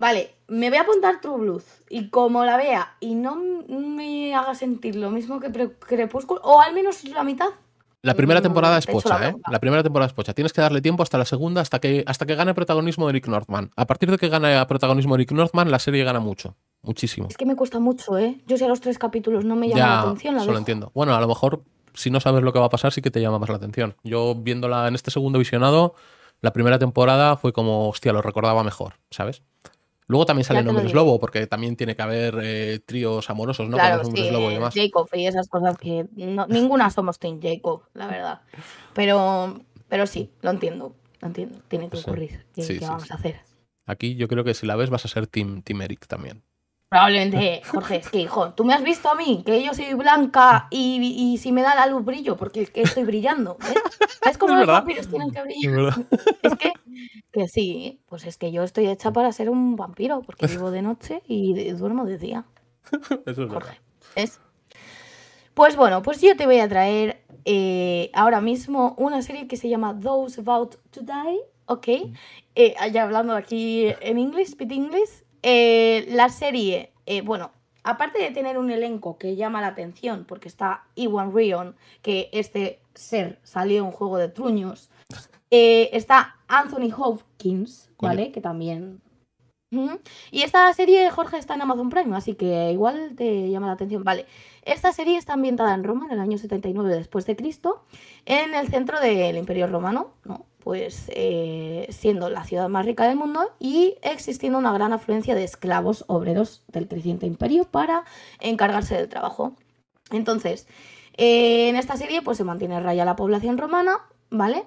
Vale, me voy a apuntar True Blood y como la vea y no me haga sentir lo mismo que Crepúsculo, o al menos la mitad. La primera temporada es te echo la pocha, ¿eh? bronca. La primera temporada es pocha. Tienes que darle tiempo hasta la segunda, hasta que, hasta que gane protagonismo Eric Northman. A partir de que gane protagonismo Eric Northman, la serie gana mucho. Muchísimo. Es que me cuesta mucho, ¿eh? Yo si a los tres capítulos no me llama Ya, la atención, la eso lo dejo. entiendo. Bueno, a lo mejor si no sabes lo que va a pasar sí que te llama más la atención. Yo viéndola en este segundo visionado, la primera temporada fue como, hostia, lo recordaba mejor, ¿sabes? Luego también salen Ya te lo hombres diré. lobo, porque también tiene que haber eh, tríos amorosos, ¿no? Con Claro, los sí, hombres lobo y el demás. Jacob y esas cosas que no- ninguna somos Team Jacob, la verdad. Pero, pero sí, lo entiendo, lo entiendo. Tiene que Sí, ocurrir. ¿Qué, sí, qué sí, vamos sí. a hacer? Aquí yo creo que si la ves vas a ser Team, team Eric también. Probablemente, Jorge, es que, hijo, tú me has visto a mí, que yo soy blanca y, y si me da la luz brillo, porque es que estoy brillando, ¿ves? ¿Ves cómo Es los verdad. vampiros tienen que Es brillar? verdad. Es que, que sí, pues es que yo estoy hecha para ser un vampiro, porque vivo de noche y de- duermo de día, Eso es verdad. Jorge. ¿Ves? Pues bueno, pues yo te voy a traer eh, ahora mismo una serie que se llama Those About to Die, ¿ok? Eh, ya hablando aquí en inglés, speak English. Eh, la serie, eh, bueno, aparte de tener un elenco que llama la atención, porque está Iwan Rheon, que este ser salió en Juego de Truños, eh, está Anthony Hopkins, Coño. ¿vale? Que también... Ujú. Y esta serie, Jorge, está en Amazon Prime, así que igual te llama la atención. Vale, esta serie está ambientada en Roma en el año setenta y nueve después de Cristo, en el centro del Imperio Romano, ¿no? Pues eh, siendo la ciudad más rica del mundo y existiendo una gran afluencia de esclavos obreros del creciente imperio para encargarse del trabajo. Entonces, eh, en esta serie pues se mantiene a raya la población romana, ¿vale?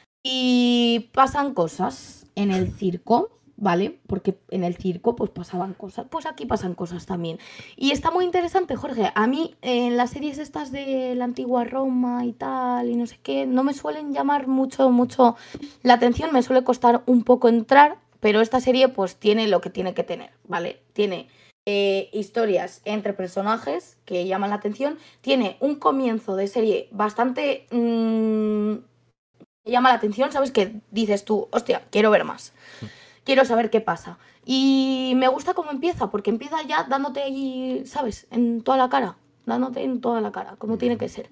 Y pasan cosas en el circo, ¿vale? Porque en el circo pues pasaban cosas. Pues aquí pasan cosas también. Y está muy interesante, Jorge. A mí en las series estas de la antigua Roma y tal, y no sé qué, no me suelen llamar mucho, mucho la atención. Me suele costar un poco entrar, pero esta serie pues tiene lo que tiene que tener, ¿vale? Tiene eh, historias entre personajes que llaman la atención. Tiene un comienzo de serie bastante... Mmm, te llama la atención, ¿sabes? Que dices tú, hostia, quiero ver más, quiero saber qué pasa. Y me gusta cómo empieza, porque empieza ya dándote ahí, ¿sabes? En toda la cara, dándote en toda la cara, como tiene que ser.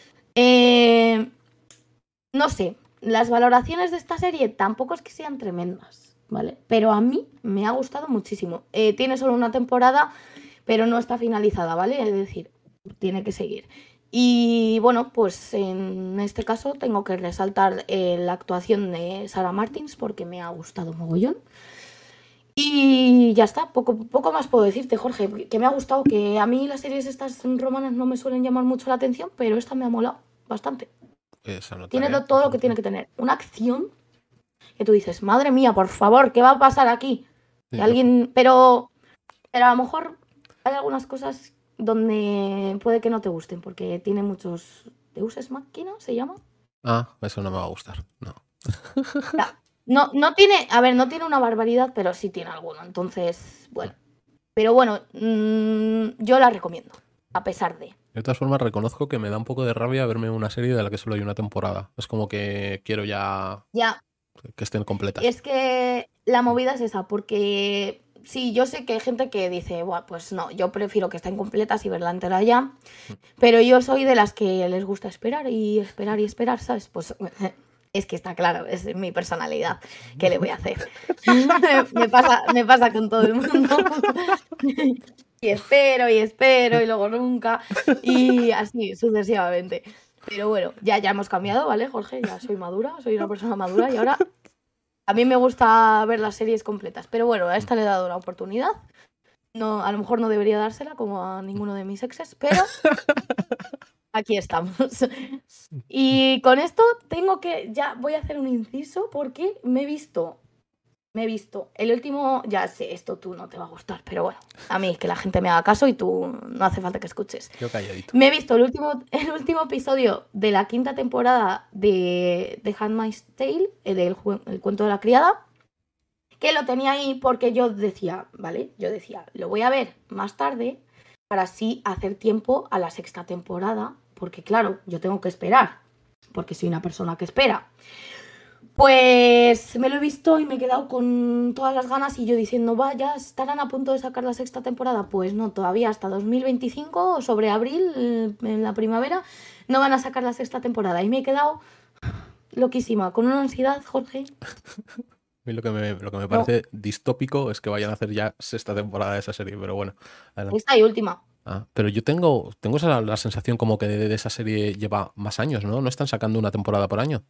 Eh, no sé, las valoraciones de esta serie tampoco es que sean tremendas, ¿vale? Pero a mí me ha gustado muchísimo. Eh, tiene solo una temporada, pero no está finalizada, ¿vale? Es decir, tiene que seguir. Y bueno, pues en este caso tengo que resaltar eh, la actuación de Sarah Martins porque me ha gustado mogollón. Y ya está, poco, poco más puedo decirte, Jorge, que me ha gustado, que a mí las series estas romanas no me suelen llamar mucho la atención, pero esta me ha molado bastante. Pues anotaré, Tiene todo anotaré. lo que tiene que tener. Una acción que tú dices, madre mía, por favor, ¿qué va a pasar aquí? Sí, Que alguien... Pero, pero a lo mejor hay algunas cosas donde puede que no te gusten, porque tiene muchos... ¿Deus Ex Machina se llama? Ah, eso no me va a gustar. No. Ya. No, no tiene... A ver, no tiene una barbaridad, pero sí tiene alguno. Entonces, bueno. Pero bueno, mmm, yo la recomiendo, a pesar de... De todas formas, reconozco que me da un poco de rabia verme una serie de la que solo hay una temporada. Es como que quiero ya Ya, que estén completas. es que la movida es esa, porque sí, yo sé que hay gente que dice, "Buah, pues no, yo prefiero que estén completas y verla entera ya", pero yo soy de las que les gusta esperar y esperar y esperar, ¿sabes? Pues es que está claro, es mi personalidad. ¿Qué le voy a hacer? me, pasa, me pasa con todo el mundo. Y espero y espero y luego nunca y así sucesivamente. Pero bueno, ya, ya hemos cambiado, ¿vale, Jorge? Ya soy madura, soy una persona madura y ahora a mí me gusta ver las series completas. Pero bueno, a esta le he dado una oportunidad. No, a lo mejor no debería dársela como a ninguno de mis exes, pero aquí estamos. Y con esto tengo que, ya voy a hacer un inciso porque me he visto, me he visto el último, ya sé, esto tú no te va a gustar, pero bueno, a mí que la gente me haga caso y tú no hace falta que escuches. Yo calladito. Me he visto el último, el último episodio de la quinta temporada de The Handmaid's Tale, eh, del ju- el cuento de la criada, que lo tenía ahí porque yo decía, ¿vale? Yo decía, lo voy a ver más tarde para así hacer tiempo a la sexta temporada, porque claro, yo tengo que esperar, porque soy una persona que espera. Pues me lo he visto y me he quedado con todas las ganas y yo diciendo, vaya, ¿estarán a punto de sacar la sexta temporada? Pues no, todavía hasta dos mil veinticinco, sobre abril, en la primavera, no van a sacar la sexta temporada. Y me he quedado loquísima, con una ansiedad, Jorge. A mí lo que me, lo que me No, parece distópico es que vayan a hacer ya sexta temporada de esa serie, pero bueno, adelante. esta y última. Ah, pero yo tengo, tengo esa, la sensación como que de, de esa serie lleva más años, ¿no? No están sacando una temporada por año.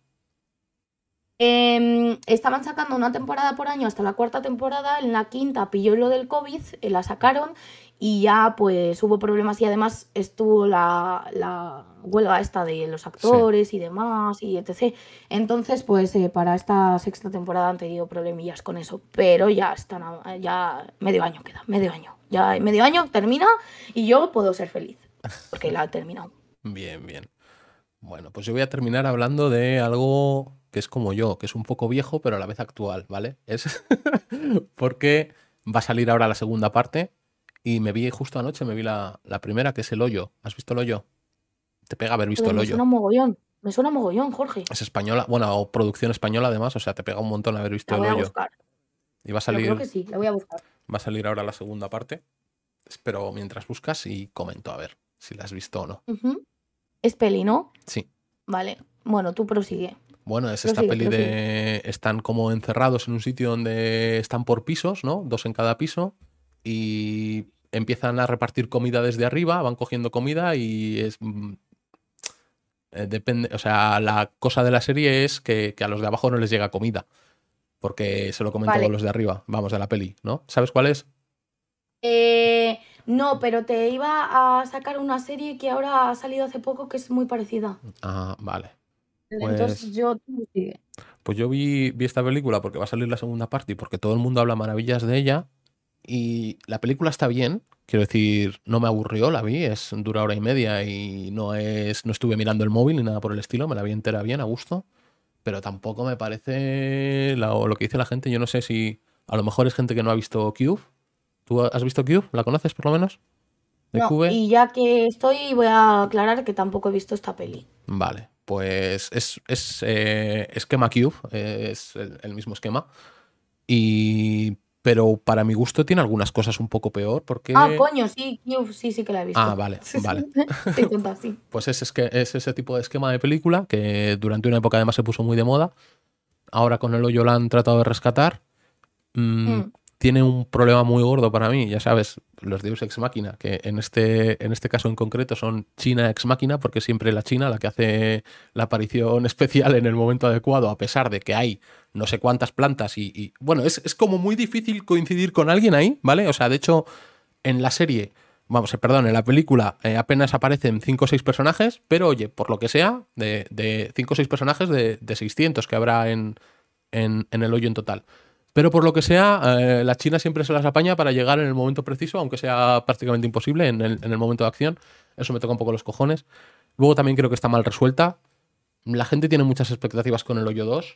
Em, estaban sacando una temporada por año hasta la cuarta temporada, en la quinta pilló lo del COVID, eh, la sacaron y ya pues hubo problemas y además estuvo la, la huelga esta de los Sí. actores y demás y etcétera. Entonces pues eh, para esta sexta temporada han tenido problemillas con eso, pero ya están, a- ya medio año queda, medio año. Ya en medio año termina y yo puedo ser feliz, porque la he terminado. Bien, bien. Bueno, pues yo voy a terminar hablando de algo que es como yo, que es un poco viejo, pero a la vez actual, ¿vale? Es porque va a salir ahora la segunda parte y me vi justo anoche, me vi la, la primera, que es El Hoyo. ¿Has visto El Hoyo? Te pega haber visto Joder, El me Hoyo. suena mogollón, me suena mogollón, Jorge. Es española, bueno, o producción española además, o sea, te pega un montón haber visto La El voy a Hoyo. buscar. Y va a Yo creo salir, que sí, la voy a buscar. va a salir ahora la segunda parte. Espero mientras buscas y comento a ver si la has visto o no. Ujú. Es peli, ¿no? Sí. Vale. Bueno, tú prosigue. Bueno, es esta Prosigue, peli prosigue. de... Están como encerrados en un sitio donde están por pisos, ¿no? Dos en cada piso. Y empiezan a repartir comida desde arriba, van cogiendo comida y es... mm, eh, depende, o sea, la cosa de la serie es que, que a los de abajo no les llega comida. Porque se lo comen todos Vale. los de arriba, vamos, de la peli, ¿no? ¿Sabes cuál es? Eh, no, pero te iba a sacar una serie que ahora ha salido hace poco que es muy parecida. Ah, vale. Pues, Entonces yo tú sigue. pues yo vi, vi esta película porque va a salir la segunda parte y porque todo el mundo habla maravillas de ella. Y la película está bien, quiero decir, no me aburrió, la vi, es dura hora y media y no es, no estuve mirando el móvil ni nada por el estilo, me la vi entera bien, a gusto, pero tampoco me parece la- lo que dice la gente, yo no sé si a lo mejor es gente que no ha visto Cube. ¿Tú has visto Cube? ¿La conoces por lo menos? ¿De No, Cube? y ya que estoy, voy a aclarar que tampoco he visto esta peli. Vale, pues es, es eh, esquema Cube, eh, es el, el mismo esquema. Y... Pero para mi gusto tiene algunas cosas un poco peor Ah, porque... coño, sí, Cube, sí, sí que la he Ah, visto. vale, Sí, vale. sí, sí, tonta, sí. Pues es, es que es ese tipo de esquema de película que durante una época además se puso muy de moda. Ahora con el hoyo la han tratado de rescatar. Mm, Mm, tiene un problema muy gordo para mí, ya sabes, los Deus Ex Machina, que en este, en este caso en concreto son China Ex Machina, porque siempre la China la que hace la aparición especial en el momento adecuado, a pesar de que hay no sé cuántas plantas y, y- bueno, es, es como muy difícil coincidir con alguien ahí, ¿vale? O sea, de hecho, en la serie, vamos, eh, perdón, en la película eh, apenas aparecen cinco o seis personajes, pero oye, por lo que sea, de, de cinco o seis personajes de, de seiscientos que habrá en, en, en el hoyo en total. Pero por lo que sea, eh, la China siempre se las apaña para llegar en el momento preciso, aunque sea prácticamente imposible en el, en el momento de acción. Eso me toca un poco los cojones. Luego también creo que está mal resuelta. La gente tiene muchas expectativas con el hoyo dos.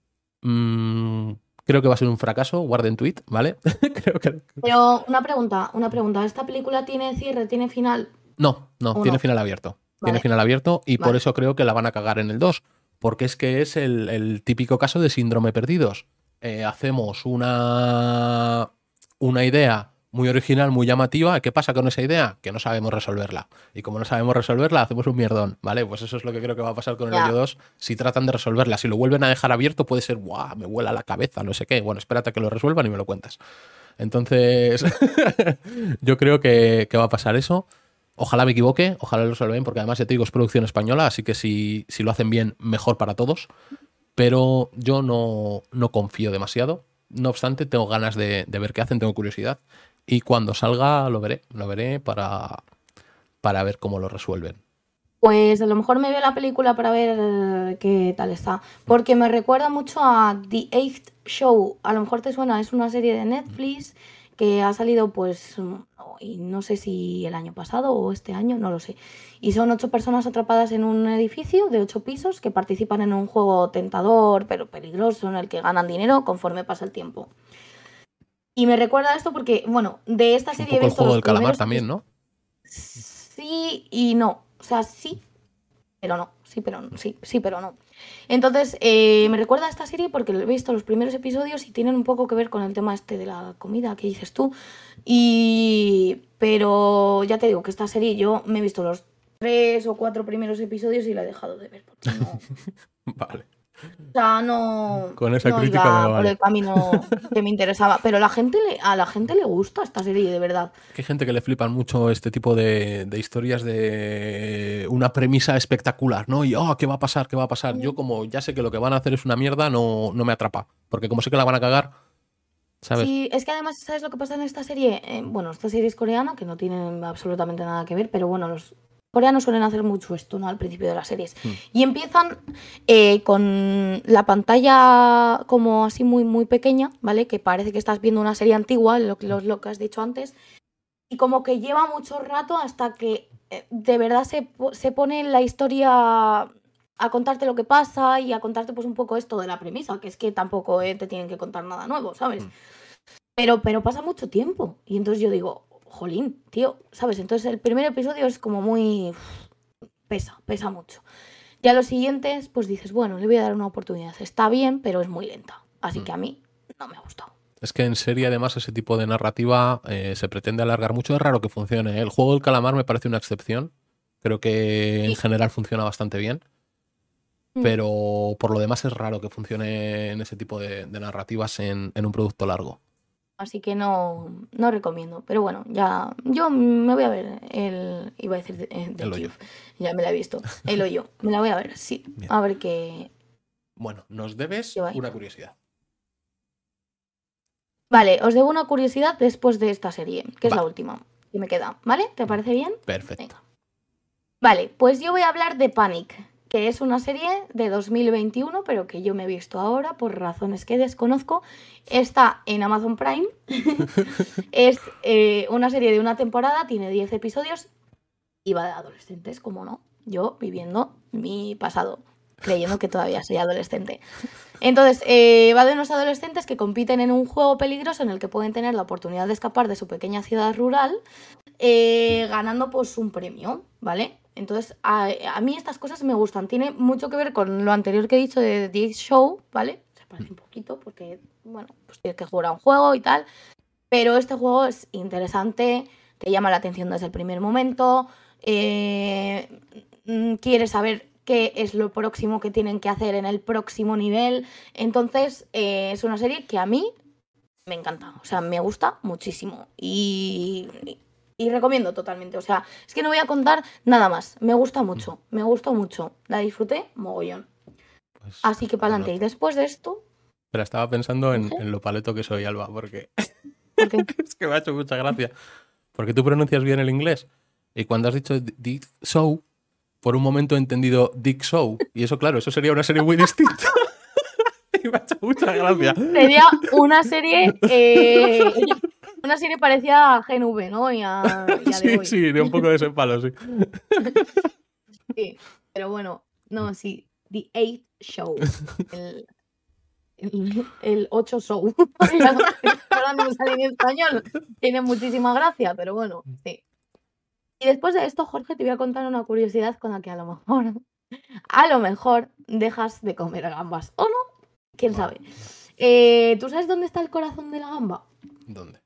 Mm, creo que va a ser un fracaso, guarden tweet, ¿vale? creo que... Pero una pregunta, una pregunta. ¿Esta película tiene cierre, tiene final No, no, o tiene no? final abierto. Tiene Vale, final abierto y por vale. eso creo que la van a cagar en el dos. Porque es que es el, el típico caso de síndrome perdidos. Eh, hacemos una, una idea muy original, muy llamativa. ¿Qué pasa con esa idea? Que no sabemos resolverla. Y como no sabemos resolverla, hacemos un mierdón, ¿vale? Pues eso es lo que creo que va a pasar con el hoyo Ya. dos si tratan de resolverla. Si lo vuelven a dejar abierto, puede ser, ¡guau! Me vuela la cabeza, no sé qué. Bueno, espérate a que lo resuelvan y me lo cuentas. Entonces, yo creo que, que va a pasar eso. Ojalá me equivoque, ojalá lo resuelvan, porque además ya te digo, es producción española, así que si, si lo hacen bien, mejor para todos. Pero yo no, no confío demasiado. No obstante, tengo ganas de, de ver qué hacen, tengo curiosidad. Y cuando salga lo veré, lo veré para, para ver cómo lo resuelven. Pues a lo mejor me veo la película para ver eh, qué tal está. Porque me recuerda mucho a The Eighth Show. A lo mejor te suena, es una serie de Netflix que ha salido pues, mm, y no sé si el año pasado o este año, no lo sé. Y son ocho personas atrapadas en un edificio de ocho pisos que participan en un juego tentador pero peligroso en el que ganan dinero conforme pasa el tiempo. Y me recuerda a esto porque, bueno, de esta Es un serie he poco el visto juego los del calamar primeros también, episodios. ¿no? Sí y no. O sea, sí pero no, sí, pero no, sí, sí, pero no. Entonces, eh, me recuerda a esta serie porque he visto los primeros episodios y tienen un poco que ver con el tema este de la comida que dices tú. Y... Pero ya te digo que esta serie yo me he visto los tres o cuatro primeros episodios y la he dejado de ver porque no... Vale. O sea, no, Con esa no crítica me iba por vale. el camino que me interesaba. Pero la gente le, a la gente le gusta esta serie, de verdad. Hay gente que le flipan mucho este tipo de, de historias de una premisa espectacular, ¿no? Y, oh, ¿qué va a pasar? ¿Qué va a pasar? Yo como ya sé que lo que van a hacer es una mierda, no, no me atrapa. Porque como sé que la van a cagar, ¿sabes? Sí, es que además, ¿sabes lo que pasa en esta serie? Eh, bueno, esta serie es coreana, que no tiene absolutamente nada que ver, pero bueno, los coreanos suelen hacer mucho esto, ¿no? Al principio de las series. Hmm. Y empiezan eh, con la pantalla como así muy, muy pequeña, ¿vale? Que parece que estás viendo una serie antigua, lo, lo, lo que has dicho antes. Y como que lleva mucho rato hasta que eh, de verdad se, se pone la historia a contarte lo que pasa y a contarte pues un poco esto de la premisa, que es que tampoco eh, te tienen que contar nada nuevo, ¿sabes? Hmm. Pero, pero pasa mucho tiempo. Y entonces yo digo, jolín, tío, ¿sabes? Entonces el primer episodio es como muy... pesa, pesa mucho. Ya los siguientes, pues dices, bueno, le voy a dar una oportunidad. Está bien, pero es muy lenta. Así Hmm. que a mí no me ha gustado. Es que en serie, además, ese tipo de narrativa eh, se pretende alargar mucho. Es raro que funcione, ¿eh? El juego del calamar me parece una excepción. Creo que en Sí. general funciona bastante bien. Mm. Pero por lo demás es raro que funcione en ese tipo de, de narrativas en, en un producto largo. Así que no, no recomiendo. Pero bueno, ya yo me voy a ver el... Iba a decir eh, The El hoyo. Cube. Ya me la he visto. El hoyo. Me la voy a ver, sí. Bien. A ver qué... Bueno, nos debes qué va. una curiosidad. Vale, os debo una curiosidad después de esta serie, que es Vale. la última que me queda. ¿Vale? ¿Te parece bien? Perfecto. Venga. Vale, pues yo voy a hablar de Panic, que es una serie de dos mil veintiuno, pero que yo me he visto ahora por razones que desconozco. Está en Amazon Prime. Es eh, una serie de una temporada, tiene diez episodios y va de adolescentes, como no. Yo viviendo mi pasado, creyendo que todavía soy adolescente. Entonces, eh, va de unos adolescentes que compiten en un juego peligroso en el que pueden tener la oportunidad de escapar de su pequeña ciudad rural, eh, ganando pues un premio, ¿vale? Entonces, a, a mí estas cosas me gustan. Tiene mucho que ver con lo anterior que he dicho de The Show, ¿vale? Se parece un poquito porque, bueno, pues tienes que jugar a un juego y tal. Pero este juego es interesante, te llama la atención desde el primer momento, eh, quieres saber qué es lo próximo que tienen que hacer en el próximo nivel. Entonces, eh, es una serie que a mí me encanta, o sea, me gusta muchísimo y, y, y recomiendo totalmente. O sea, es que no voy a contar nada más, me gusta mucho, me gustó mucho, la disfruté mogollón. Pues, Así que para adelante. Y después de esto... Pero estaba pensando en, ¿qué? en lo paleto que soy, Alba, porque ¿Por qué? es que me ha hecho mucha gracia. Porque tú pronuncias bien el inglés y cuando has dicho Dick Show, por un momento he entendido Dick Show. Y eso, claro, eso sería una serie muy distinta. Y me ha hecho mucha gracia. Sería una serie... Eh... Una serie parecida a G N V, ¿no? Y a, y a Sí, The Voice. sí, de un poco de ese palo, sí. Sí, pero bueno, no, sí. The Eight Show. El, el, el ocho Show. Ahora no me sale en español. Tiene muchísima gracia, pero bueno, sí. Y después de esto, Jorge, te voy a contar una curiosidad con la que a lo mejor, a lo mejor dejas de comer gambas. ¿O no? ¿Quién Vale. sabe? Eh, ¿Tú sabes dónde está el corazón de la gamba? ¿Dónde?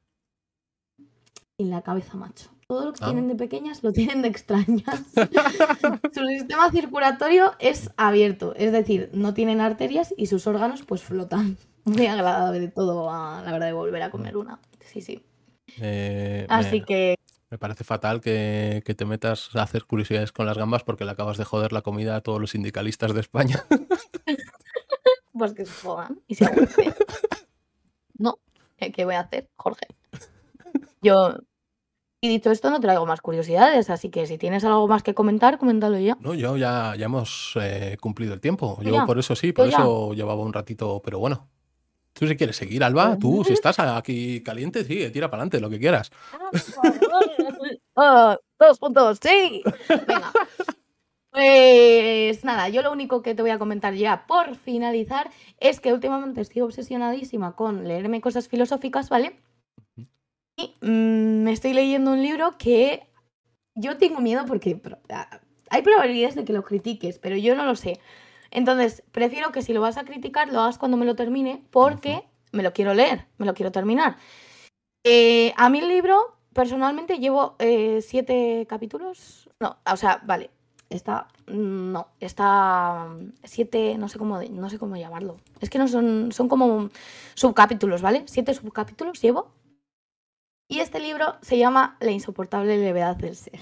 En la cabeza, macho. Todo lo que Ah. tienen de pequeñas lo tienen de extrañas. Su sistema circulatorio es abierto, es decir, no tienen arterias y sus órganos pues flotan. Muy agradable todo, a, la verdad, de volver a comer una. Sí, sí. Eh, Así me, que... me parece fatal que, que te metas a hacer curiosidades con las gambas porque le acabas de joder la comida a todos los sindicalistas de España. Pues que se jodan y se aguanten. No, ¿qué voy a hacer, Jorge? Yo... Y dicho esto, no traigo más curiosidades, así que si tienes algo más que comentar, coméntalo ya. No, yo ya, ya hemos eh, cumplido el tiempo. ¿Tú Yo ya? por eso sí, ¿Yo por ya? eso llevaba un ratito, pero bueno. Tú si quieres seguir, Alba, tú si estás aquí caliente, sí, tira para adelante, lo que quieras. Oh, todos juntos, sí. Venga. Pues nada, yo lo único que te voy a comentar ya por finalizar es que últimamente estoy obsesionadísima con leerme cosas filosóficas, ¿vale? Y mmm, me estoy leyendo un libro que yo tengo miedo porque hay probabilidades de que lo critiques, pero yo no lo sé. Entonces, prefiero que si lo vas a criticar, lo hagas cuando me lo termine, porque uh-huh. me lo quiero leer, me lo quiero terminar. Eh, a mí el libro, personalmente, llevo eh, siete capítulos. No, o sea, vale, está... No, está... Siete... No sé cómo, no sé cómo llamarlo. Es que no son... Son como subcapítulos, ¿vale? Siete subcapítulos llevo. Y este libro se llama La insoportable levedad del ser.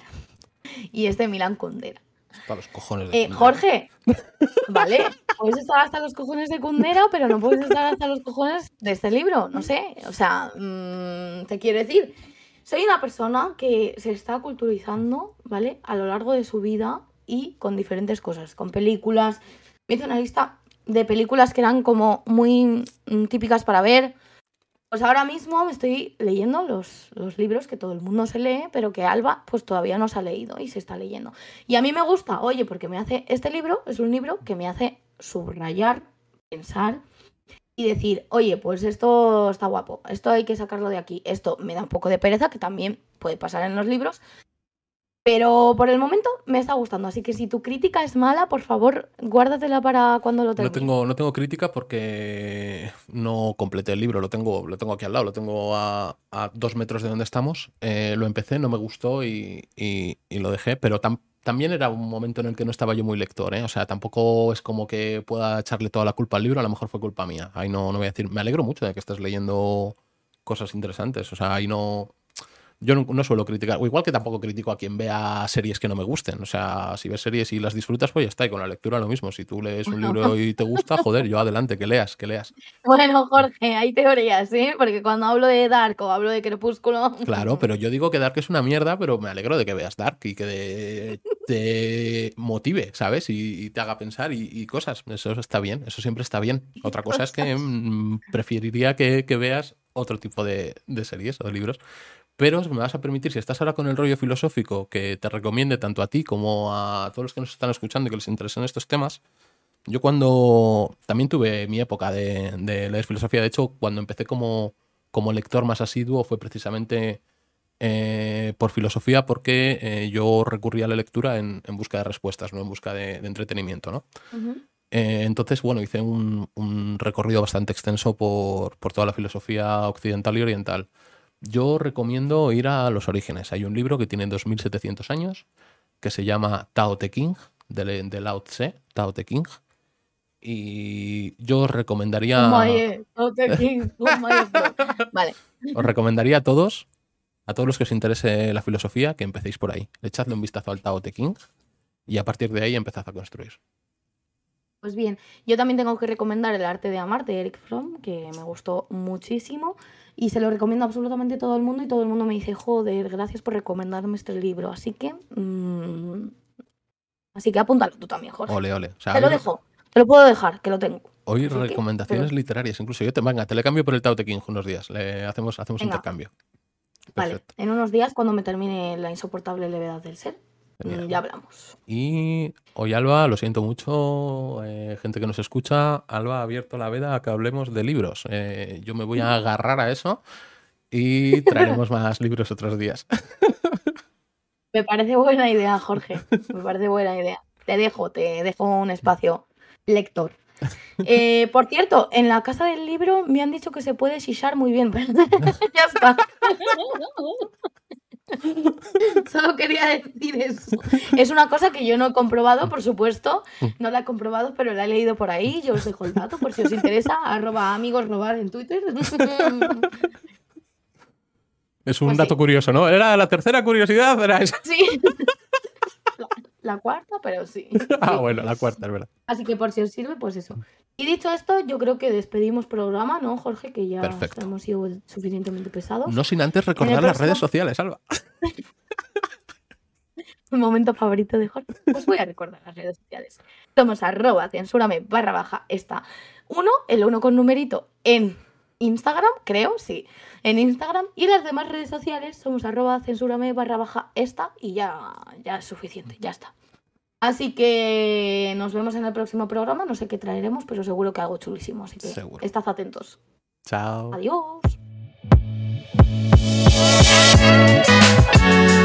Y es de Milan Kundera. Para los cojones de eh, Jorge, vale, puedes estar hasta los cojones de Kundera, pero no puedes estar hasta los cojones de este libro, no sé, o sea, mmm, te quiero decir, soy una persona que se está culturizando, ¿vale? A lo largo de su vida y con diferentes cosas, con películas. Me hice una lista de películas que eran como muy mm, típicas para ver. Pues ahora mismo me estoy leyendo los, los libros que todo el mundo se lee, pero que Alba pues todavía no se ha leído y se está leyendo. Y a mí me gusta, oye, porque me hace, este libro es un libro que me hace subrayar, pensar y decir, oye, pues esto está guapo, esto hay que sacarlo de aquí, esto me da un poco de pereza, que también puede pasar en los libros. Pero por el momento me está gustando, así que si tu crítica es mala, por favor, guárdatela para cuando lo termine. No tengo, no tengo crítica porque no completé el libro, lo tengo, lo tengo aquí al lado, lo tengo a, a dos metros de donde estamos. Eh, lo empecé, no me gustó y, y, y lo dejé, pero tam, también era un momento en el que no estaba yo muy lector, ¿eh? O sea, tampoco es como que pueda echarle toda la culpa al libro, a lo mejor fue culpa mía. Ahí no, no voy a decir, me alegro mucho de que estés leyendo cosas interesantes, o sea, ahí no... Yo no, no suelo criticar, o igual que tampoco critico a quien vea series que no me gusten. O sea, si ves series y las disfrutas, pues ya está. Y con la lectura lo mismo. Si tú lees un libro y te gusta, joder, yo adelante, que leas, que leas. Bueno, Jorge, hay teorías, ¿eh? Porque cuando hablo de Dark o hablo de Crepúsculo... Claro, pero yo digo que Dark es una mierda, pero me alegro de que veas Dark y que de, te motive, ¿sabes? Y, y te haga pensar y, y cosas. Eso está bien, eso siempre está bien. Otra cosa es que mmm, preferiría que, que veas otro tipo de, de series o de libros. Pero me vas a permitir, si estás ahora con el rollo filosófico, que te recomiende tanto a ti como a todos los que nos están escuchando y que les interesan estos temas. Yo cuando... También tuve mi época de, de leer filosofía. De hecho, cuando empecé como, como lector más asiduo fue precisamente eh, por filosofía, porque eh, yo recurría a la lectura en, en busca de respuestas, no en busca de, de entretenimiento, ¿no? Uh-huh. Eh, entonces, bueno, hice un, un recorrido bastante extenso por, por toda la filosofía occidental y oriental. Yo recomiendo ir a los orígenes. Hay un libro que tiene dos mil setecientos años que se llama Tao Te Ching, de, de Lao Tse, Tao Te Ching. Y yo os recomendaría... Oh my, Tao Te Ching, oh my. Vale. Os recomendaría a todos, a todos los que os interese la filosofía, que empecéis por ahí. Echadle un vistazo al Tao Te Ching y a partir de ahí empezad a construir. Pues bien, yo también tengo que recomendar El arte de amar de Erich Fromm, que me gustó muchísimo y se lo recomiendo absolutamente a todo el mundo y todo el mundo me dice, joder, gracias por recomendarme este libro. Así que, mmm, así que apúntalo tú también, Jorge. Ole, ole. O sea, te lo dejo, te lo puedo dejar, que lo tengo. Hoy así recomendaciones que, pero... literarias, incluso yo te, venga, te le cambio por el Tao Te Ching unos días, le hacemos, hacemos intercambio. Perfecto. Vale, en unos días cuando me termine La insoportable levedad del ser. Genial. Ya hablamos. Y hoy Alba, lo siento mucho, eh, gente que nos escucha, Alba ha abierto la veda a que hablemos de libros. Eh, yo me voy a agarrar a eso y traeremos más libros otros días. Me parece buena idea, Jorge. Me parece buena idea. Te dejo, te dejo un espacio lector. Eh, por cierto, en la casa del libro me han dicho que se puede shishar muy bien. Ya está. Solo quería decir eso. Es una cosa que yo no he comprobado, por supuesto. No la he comprobado, pero la he leído por ahí. Yo os dejo el dato por si os interesa. Arroba amigos robar en Twitter. Es un pues dato sí. curioso, ¿no? Era la tercera curiosidad, era esa. Sí. La, la cuarta, pero sí. Ah, sí. bueno, la cuarta, es verdad. Así que por si os sirve, pues eso. Y dicho esto, yo creo que despedimos programa, ¿no, Jorge? Que ya Perfecto. hemos sido suficientemente pesados. No sin antes recordar las próximo... redes sociales, Alba. Un momento favorito de Jorge. Pues voy a recordar las redes sociales. Somos arroba censúrame barra baja esta uno, el uno con numerito en Instagram, creo, sí, en Instagram. Y las demás redes sociales somos arroba censúrame barra baja esta y ya, ya es suficiente, ya está. Así que nos vemos en el próximo programa. No sé qué traeremos, pero seguro que algo chulísimo. Así que seguro. Estad atentos. Chao. Adiós.